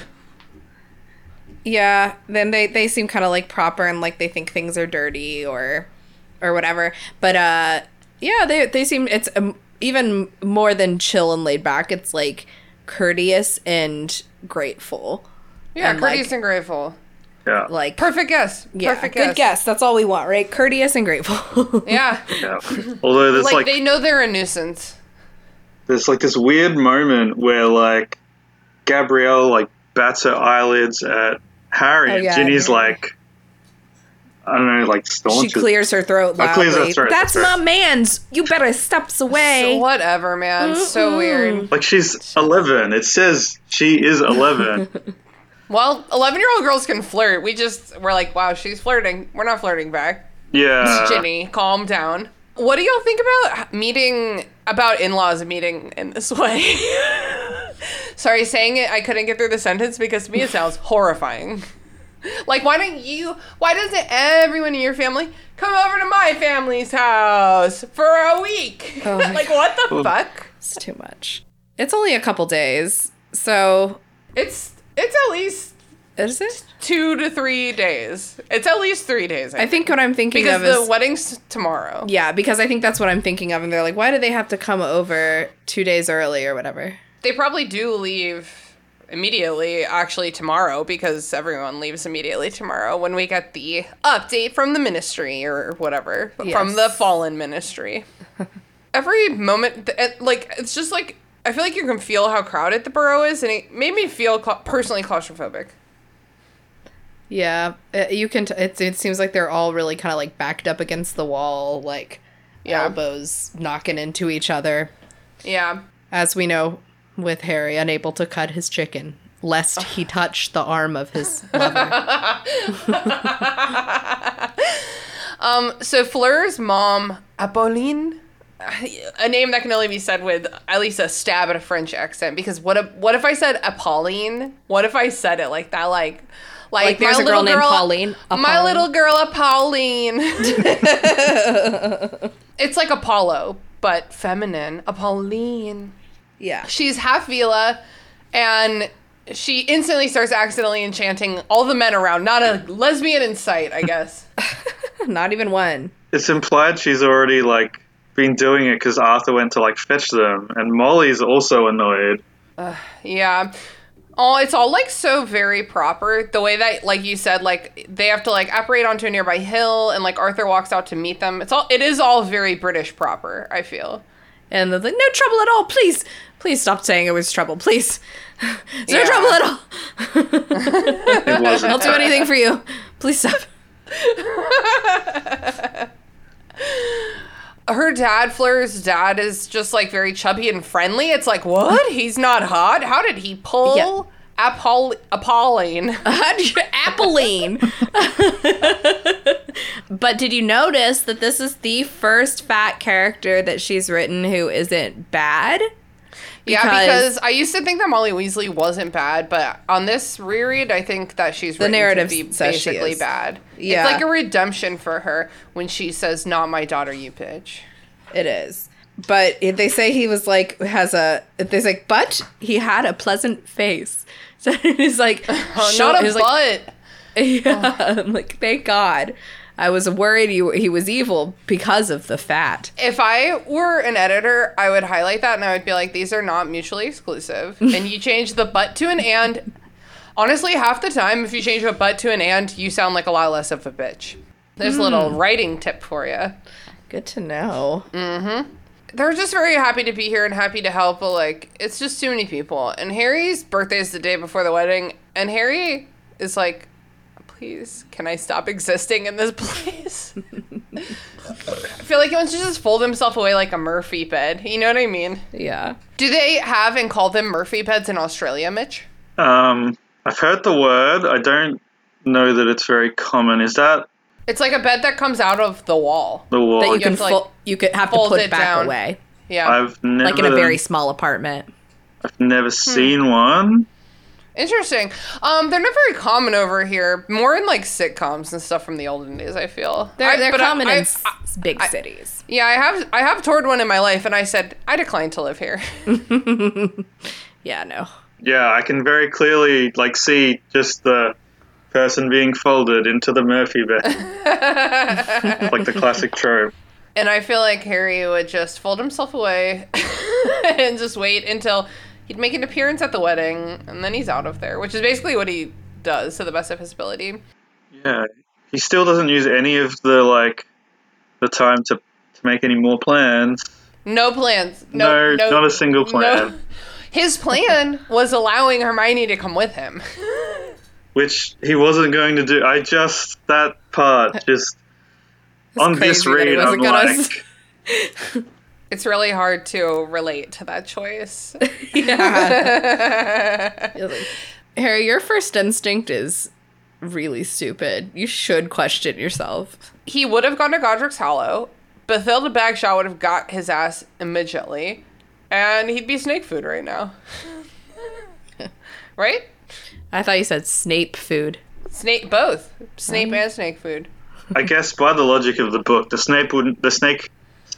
Yeah, then they, they seem kind of like proper and like they think things are dirty or or whatever. But uh, yeah, they they seem it's um, even more than chill and laid back. It's like courteous and grateful. Yeah, And, courteous like- and grateful. Yeah. Yeah. Like Perfect guess. yeah, Perfect good guess. guess. That's all we want, right? Courteous and grateful. Yeah. Yeah. Although there's like, like, they know they're a nuisance. there's like this weird moment where like Gabrielle like bats her eyelids at Harry, Oh, and yeah, Ginny's yeah. like, I don't know, like She staunches. clears her throat Oh, clears her loudly. throat, That's that's right. my man's. You better steps away. So whatever, man. So weird. Like she's eleven. It says she is eleven. Well, eleven-year-old girls can flirt. We just, we're like, wow, she's flirting. We're not flirting back. Yeah. Ginny, calm down. What do y'all think about meeting, about in-laws meeting in this way? Sorry, saying it, I couldn't get through the sentence because to me it sounds horrifying. Like, why don't you, why doesn't everyone in your family come over to my family's house for a week? Oh my Like, what the fuck? It's too much. It's only a couple days, so It's, it's at least is it? two to three days. It's at least three days, I, I think what I'm thinking Because of is the wedding's tomorrow. yeah, because I think that's what I'm thinking of, and they're like, why do they have to come over two days early or whatever? They probably do leave immediately, actually tomorrow, because everyone leaves immediately tomorrow when we get the update from the ministry or whatever, from Yes. the fallen ministry. Every moment, th- it, like, it's just like, I feel like you can feel how crowded the borough is, and it made me feel cla personally claustrophobic. Yeah, uh, you can. T- it, it seems like they're all really kind of like backed up against the wall, like Yeah. elbows knocking into each other. Yeah. As we know, with Harry unable to cut his chicken, lest he touch the arm of his lover. Um, so Fleur's mom, Apolline, a name that can only be said with at least a stab at a French accent, because what if, what if I said Apolline? What if I said it like that, like, like, Like there's my a girl little named Pauline. My Apolline. little girl Apolline. It's like Apollo, but feminine. Apolline. Yeah. She's half Vila, and she instantly starts accidentally enchanting all the men around. Not a lesbian in sight, I guess. Not even one. It's implied she's already like been doing it because Arthur went to like fetch them, and Molly's also annoyed. Yeah. Oh, it's all like so very proper. The way that, like you said, like they have to like apparate onto a nearby hill, and like Arthur walks out to meet them. It's all, it is all very British proper, I feel. And they're like, no trouble at all. Please, please stop saying it was trouble. Please. There's no Yeah. trouble at all. It wasn't. I'll do anything for you. Please stop. Her dad, Fleur's dad, is just like very chubby and friendly. It's like, what? He's not hot? How did he pull Yeah. Apol- Apolline? Apolline. But did you notice that this is the first fat character that she's written who isn't bad? Yeah, because I used to think that Molly Weasley wasn't bad, but on this reread, I think that she's The written narrative to be says she basically is. bad. Yeah. It's like a redemption for her when she says, "Not my daughter, you bitch." It is. but they say he was like has a. They like, but he had a pleasant face. So it's like, Oh, show- not a it's like, butt. yeah, I'm like, thank God. I was worried he, he was evil because of the fat. If I were an editor, I would highlight that and I would be like, these are not mutually exclusive. And you change the but to an and. Honestly, half the time, if you change a but to an and, you sound like a lot less of a bitch. There's a little writing tip for you. Good to know. They're just very happy to be here and happy to help, but like, it's just too many people. And Harry's birthday is the day before the wedding, and Harry is like, please, can I stop existing in this place? I feel like he wants to just fold himself away like a Murphy bed. You know what I mean? Yeah. Do they have and call them Murphy beds in Australia, Mitch? Um, I've heard the word. I don't know that it's very common. Is that It's like a bed that comes out of the wall. the wall? That you You can have to, like, fo- you could have to fold put it back down. away, Yeah. I've never, like in a very small apartment. I've never seen one. Interesting. Um, they're not very common over here. More in like sitcoms and stuff from the olden days, I feel. They're I- they're but I- common I- in s- I- big I- cities. Yeah, I have I have toured one in my life, and I said I decline to live here. Yeah, no. Yeah, I can very clearly like see just the person being folded into the Murphy bed, like the classic trope. And I feel like Harry would just fold himself away and just wait until he'd make an appearance at the wedding, and then he's out of there, which is basically what he does to the best of his ability. Yeah, he still doesn't use any of the like the time to to make any more plans. No plans. No, No, no not a single plan. no. His plan was allowing Hermione to come with him. Which he wasn't going to do. I just that part just on this crazy that he read, I'm wasn't gonna like, s- It's really hard to relate to that choice. Yeah. You're like, Harry, your first instinct is really stupid. You should question yourself. He would have gone to Godric's Hollow. Bathilda Bagshot would have got his ass immediately. And he'd be snake food right now. Right? I thought you said Snape food. Snake, both. Snape and snake food. I guess by the logic of the book, the Snape wouldn't. The snake.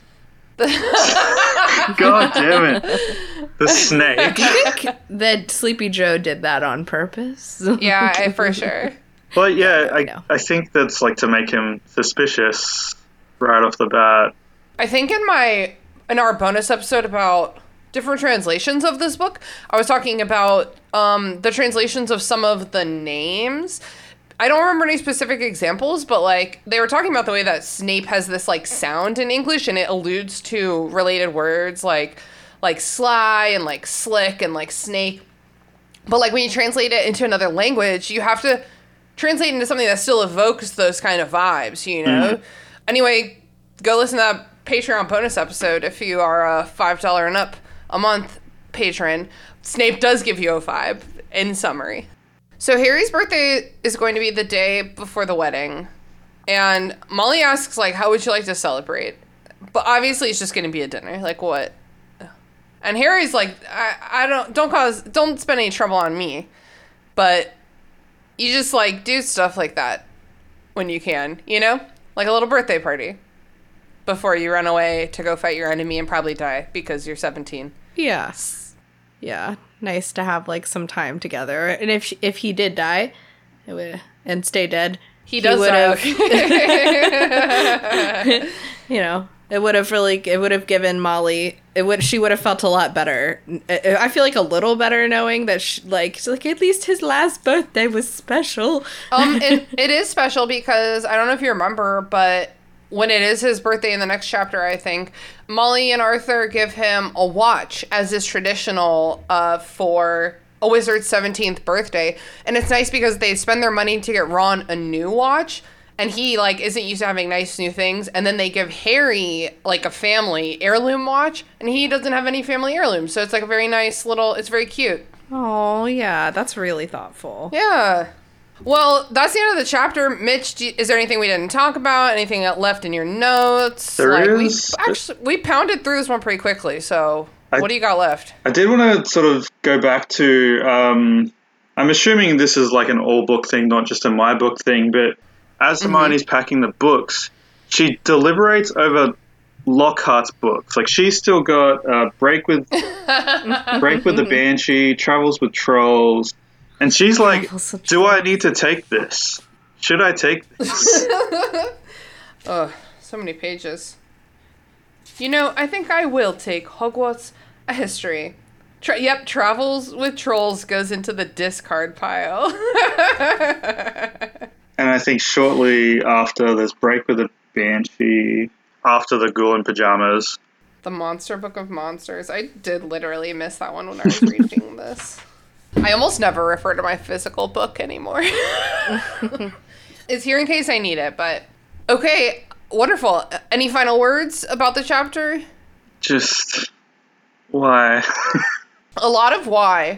God damn it! The snake. That Sleepy Joe did that on purpose. Yeah, I, for sure. But yeah, I I, know. I think that's like to make him suspicious right off the bat. I think in my in our bonus episode about different translations of this book, I was talking about um, the translations of some of the names. I don't remember any specific examples, but like they were talking about the way that Snape has this like sound in English, and it alludes to related words like like sly and like slick and like snake. But like when you translate it into another language, you have to translate into something that still evokes those kind of vibes, you know? Mm-hmm. Anyway, go listen to that Patreon bonus episode if you are a five dollars and up a month patron. Snape does give you a vibe, in summary. So Harry's birthday is going to be the day before the wedding. And Molly asks, like, how would you like to celebrate? But obviously it's just going to be a dinner. Like, what? And Harry's like, I, I don't, don't cause, don't spend any trouble on me. But you just, like, do stuff like that when you can, you know? Like a little birthday party before you run away to go fight your enemy and probably die because you're seventeen. Yeah. Yeah. Nice to have like some time together. And if if he did die, it would, and stay dead, He does would die. have, you know, it would have really, it would have given Molly, it would, she would have felt a lot better. I I feel like a little better knowing that, she, like, she's like, at least his last birthday was special. um, it, it is special because I don't know if you remember, but when it is his birthday in the next chapter, I think, Molly and Arthur give him a watch as is traditional uh, for a wizard's seventeenth birthday. And it's nice because they spend their money to get Ron a new watch. And he, like, isn't used to having nice new things. And then they give Harry, like, a family heirloom watch. And he doesn't have any family heirlooms. So it's, like, a very nice little... It's very cute. Oh, yeah. That's really thoughtful. Yeah. Well, that's the end of the chapter. Mitch, do you, is there anything we didn't talk about? Anything left in your notes? There like, is. We, actually, we pounded through this one pretty quickly. So I- what do you got left? I did want to sort of go back to. Um, I'm assuming this is like an all book thing, not just a my book thing. But as Hermione's packing the books, she deliberates over Lockhart's books. Like, she's still got uh, Break with Break with the Banshee, Travels with Trolls, and she's like, do I need to take this? Should I take this? Ugh, so many pages. You know, I think I will take Hogwarts A History. Tra- yep, Travels with Trolls goes into the discard pile. And I think shortly after there's Break with the Banshee, after the Ghoul in Pajamas. The Monster Book of Monsters. I did literally miss that one when I was reading this. I almost never refer to my physical book anymore. It's here in case I need it, but... Okay, wonderful. Any final words about the chapter? Just... why? A lot of why.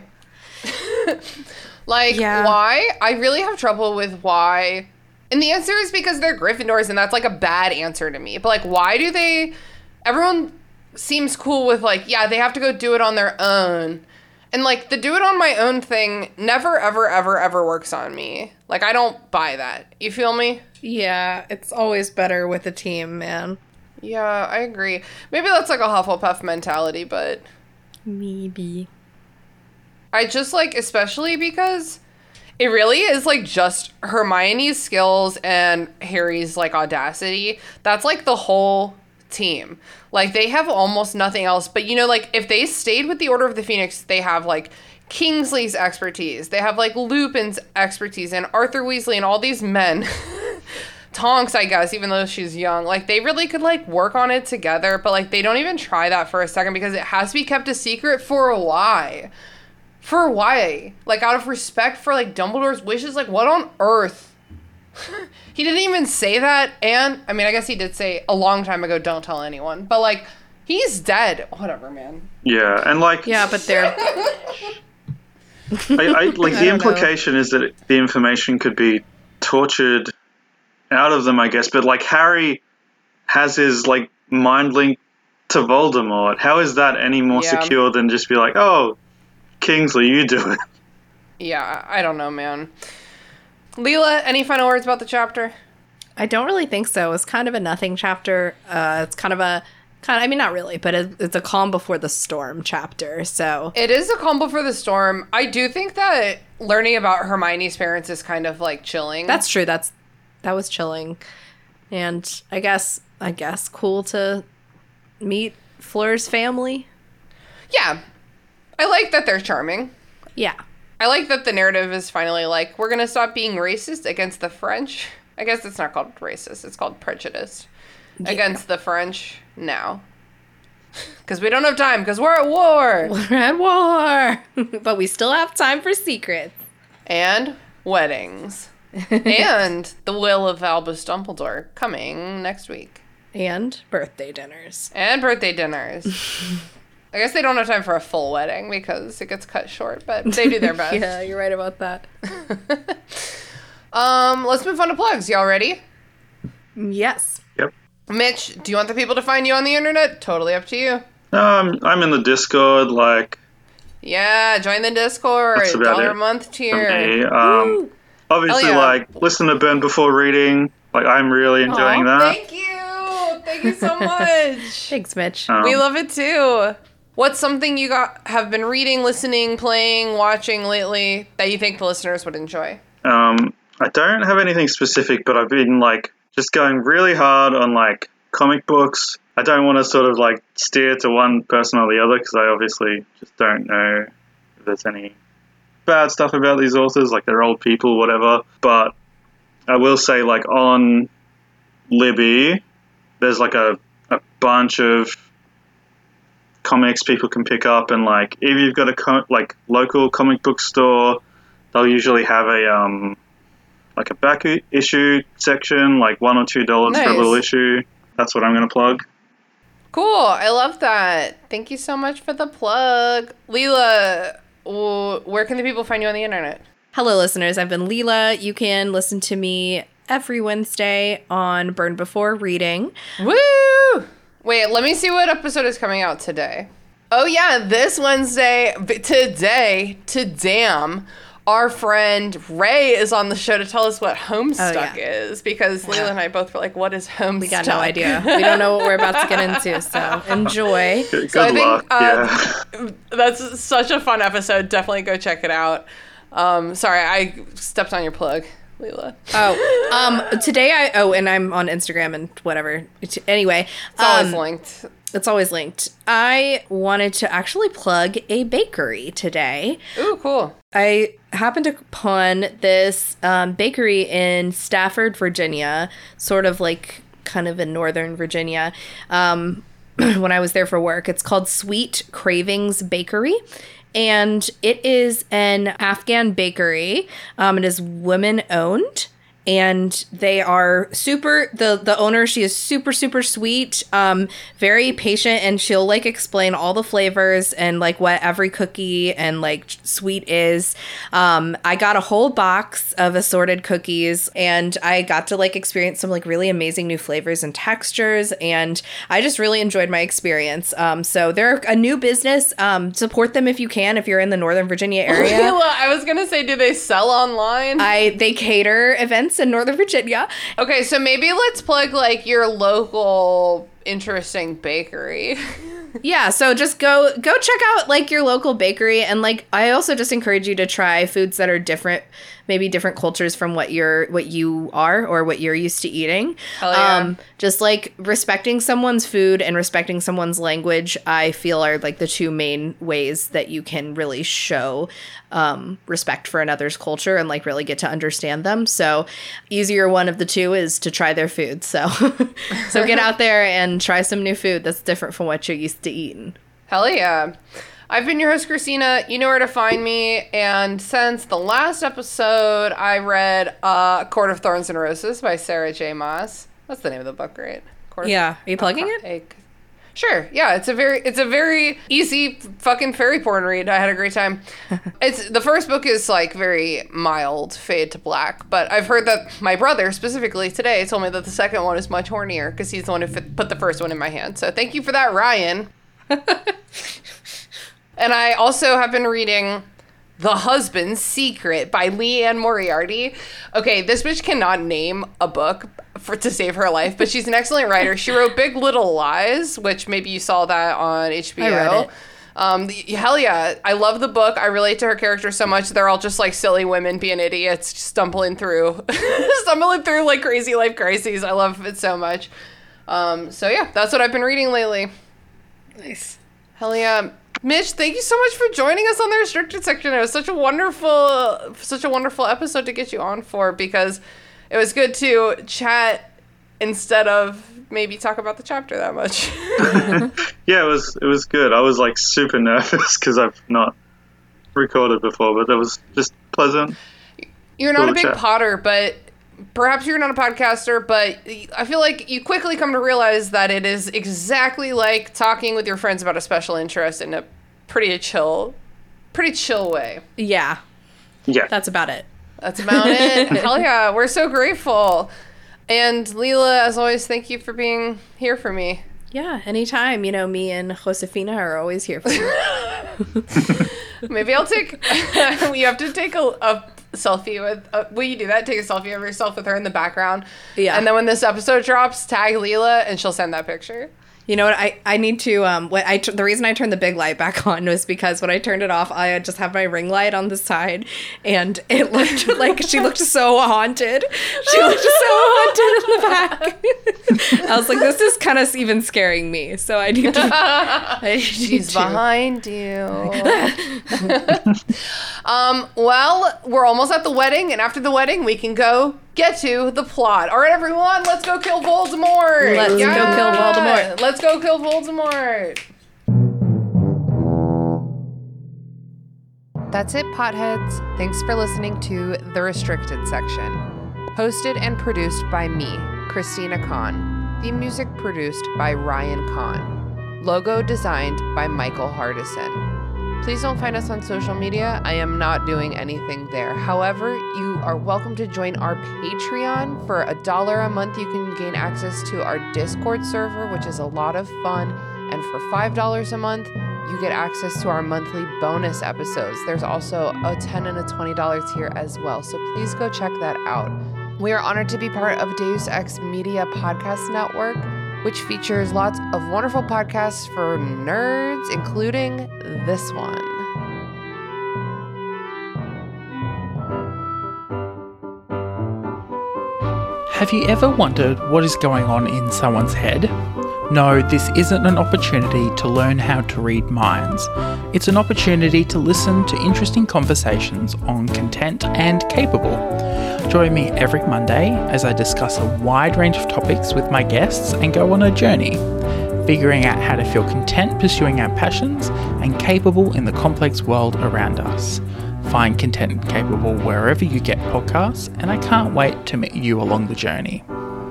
Like, Yeah. why? I really have trouble with why. And the answer is because they're Gryffindors, and that's, like, a bad answer to me. But, like, why do they... Everyone seems cool with, like, yeah, they have to go do it on their own. And, like, the do it on my own thing never, ever, ever, ever works on me. Like, I don't buy that. You feel me? Yeah, it's always better with a team, man. Yeah, I agree. Maybe that's, like, a Hufflepuff mentality, but... Maybe. I just, like, especially because it really is, like, just Hermione's skills and Harry's, like, audacity. That's, like, the whole team. Like, they have almost nothing else. But, you know, like, if they stayed with the Order of the Phoenix, they have, like, Kingsley's expertise. They have, like, Lupin's expertise and Arthur Weasley and all these men. Tonks, I guess, even though she's young. Like, they really could, like, work on it together. But, like, they don't even try that for a second because it has to be kept a secret for a why. For why? Like, out of respect for, like, Dumbledore's wishes? Like, what on earth? He didn't even say that. And, I mean, I guess he did say a long time ago, don't tell anyone. But, like, he's dead. Whatever, man. Yeah, and, like... Yeah, but they're... I, I, like, I the don't implication is that the information could be tortured out of them, I guess. But, like, Harry has his, like, mind link to Voldemort. How is that any more Yeah. secure than just be like, oh... Kingsley, you do it. Yeah, I don't know, man. Leela, any final words about the chapter? I don't really think so. It's kind of a nothing chapter. Uh, it's kind of a... kind. Of, I mean, not really, but it, it's a calm before the storm chapter, so... It is a calm before the storm. I do think that learning about Hermione's parents is kind of, like, chilling. That's true. That's That was chilling. And I guess, I guess, cool to meet Fleur's family. Yeah. I like that they're charming. Yeah. I like that the narrative is finally like, we're going to stop being racist against the French. I guess it's not called racist. It's called prejudice. Yeah. Against the French now. Because we don't have time, because we're at war. We're at war. But we still have time for secrets. And weddings. And the will of Albus Dumbledore coming next week. And birthday dinners. And birthday dinners. I guess they don't have time for a full wedding because it gets cut short, but they do their best. Yeah, you're right about that. um, let's move on to plugs. Y'all ready? Yes. Yep. Mitch, do you want the people to find you on the internet? Totally up to you. Um, I'm in the Discord, like... Yeah, join the Discord. That's about Dollar it a month for tier. me. Um, obviously, Hell yeah. like, listen to Burn Before Reading. Like, I'm really enjoying Aw, that. Thank you. Thank you so much. Thanks, Mitch. Um, We love it too. What's something you got have been reading, listening, playing, watching lately that you think the listeners would enjoy? Um, I don't have anything specific, but I've been, like, just going really hard on, like, comic books. I don't want to sort of, like, steer to one person or the other because I obviously just don't know if there's any bad stuff about these authors, like they're old people, whatever. But I will say, like, on Libby, there's, like, a, a bunch of comics people can pick up, and, like, if you've got a co- like local comic book store, they'll usually have a um like a back issue section, like one or two dollars for a Nice. little issue. That's what I'm going to plug. Cool. I love that. Thank you so much for the plug. Leela, w- where can the people find you on the internet? Hello, listeners. I've been Leela. You can listen to me every Wednesday on Burn Before Reading. Woo! Wait, let me see what episode is coming out today. Oh yeah, this Wednesday, b- today, to damn, our friend Ray is on the show to tell us what Homestuck Oh, yeah. is, because Leila and I both were like, what is Homestuck? We got no idea. We don't know what we're about to get into, so enjoy. Good So I luck. think uh, yeah. that's such a fun episode. Definitely go check it out. Um, sorry, I stepped on your plug, Leila. Oh, um, today I, oh, and I'm on Instagram and whatever. Anyway. It's always um, linked. It's always linked. I wanted to actually plug a bakery today. Ooh, cool. I happened upon this um, bakery in Stafford, Virginia, sort of like kind of in northern Virginia, um, when I was there for work. It's called Sweet Cravings Bakery. And it is an Afghan bakery. Um, it is women owned. And they are super, the, the owner, she is super, super sweet, um, very patient, and she'll, like, explain all the flavors and, like, what every cookie and, like, sweet is. Um, I got a whole box of assorted cookies, and I got to, like, experience some, like, really amazing new flavors and textures, and I just really enjoyed my experience. Um, so they're a new business. Um, support them if you can, if you're in the Northern Virginia area. Leila, I was going to say, do they sell online? I They cater events in Northern Virginia. Okay, so maybe let's plug, like, your local interesting bakery. Yeah, so just go go check out, like, your local bakery, and, like, I also just encourage you to try foods that are different, maybe different cultures from what you're what you are or what you're used to eating. Hell yeah. Um just like respecting someone's food and respecting someone's language, I feel are like the two main ways that you can really show um respect for another's culture and like really get to understand them. So easier one of the two is to try their food. So so get out there and try some new food that's different from what you're used to eating. Hell yeah. I've been your host, Christina. You know where to find me. And since the last episode, I read uh, Court of Thorns and Roses by Sarah J. Maas. That's the name of the book, right? Court of- Yeah. Are you plugging it? A- Sure. Yeah, it's a very it's a very easy fucking fairy porn read. I had a great time. It's the first book is like very mild, fade to black, but I've heard that my brother specifically today told me that the second one is much hornier because he's the one who f- put the first one in my hand. So thank you for that, Ryan. And I also have been reading The Husband's Secret by Leanne Moriarty. Okay, this bitch cannot name a book for to save her life, but she's an excellent writer. She wrote Big Little Lies, which maybe you saw that on H B O. I read it. Um, the, hell yeah, I love the book. I relate to her characters so much. They're all just like silly women being idiots, stumbling through, stumbling through like crazy life crises. I love it so much. Um, so yeah, that's what I've been reading lately. Nice. Hell yeah. Mitch, thank you so much for joining us on the restricted section. It was such a wonderful, such a wonderful episode to get you on for, because it was good to chat instead of maybe talk about the chapter that much. Yeah, it was it was good. I was like super nervous because I've not recorded before, but that was just pleasant. You're not Cool a big chat. potter, but perhaps you're not a podcaster, but I feel like you quickly come to realize that it is exactly like talking with your friends about a special interest in a pretty chill, pretty chill way. Yeah. Yeah. That's about it. That's about it. Hell yeah, we're so grateful. And Leila, as always, thank you for being here for me. Yeah, anytime. You know, me and Josefina are always here for you. Maybe I'll take, you have to take a, a selfie with, uh, will you do that? Take a selfie of yourself with her in the background. Yeah. And then when this episode drops, tag Leila and she'll send that picture. You know what? I, I need to, um, what I, the reason I turned the big light back on was because when I turned it off, I just have my ring light on the side, and it looked like she looked so haunted. She looked so haunted in the back. I was like, this is kind of even scaring me. So I need to. I need She's to. behind you. um, well, we're almost at the wedding, and after the wedding, we can go get to the plot. All right, everyone, let's go kill Voldemort. Let's go kill Voldemort. Let's go kill Voldemort. That's it, potheads. Thanks for listening to The Restricted Section. Hosted and produced by me, Christina Kahn. Theme music produced by Ryan Kahn. Logo designed by Michael Hardison. Please don't find us on social media. I am not doing anything there. However, you are welcome to join our Patreon. For a dollar a month, you can gain access to our Discord server, which is a lot of fun. And for five dollars a month, you get access to our monthly bonus episodes. There's also a ten dollars and a twenty dollars tier as well, so please go check that out. We are honored to be part of Deus Ex Media Podcast Network, which features lots of wonderful podcasts for nerds, including this one. Have you ever wondered what is going on in someone's head? No, this isn't an opportunity to learn how to read minds. It's an opportunity to listen to interesting conversations on Content and Capable. Join me every Monday as I discuss a wide range of topics with my guests and go on a journey, figuring out how to feel content pursuing our passions and capable in the complex world around us. Find Content and Capable wherever you get podcasts, and I can't wait to meet you along the journey.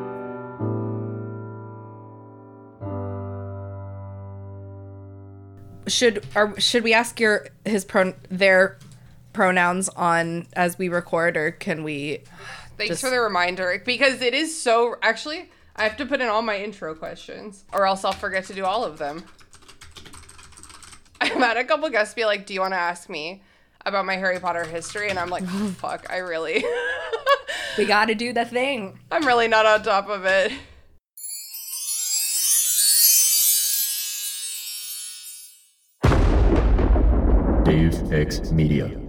Should or should we ask your his pro their pronouns on as we record, or can we? Thanks just... for the reminder, because it is so. Actually, I have to put in all my intro questions, or else I'll forget to do all of them. I've had a couple guests be like, "Do you want to ask me about my Harry Potter history?" And I'm like, oh, "Fuck, I really." We got to do the thing. I'm really not on top of it. Deus Ex Media.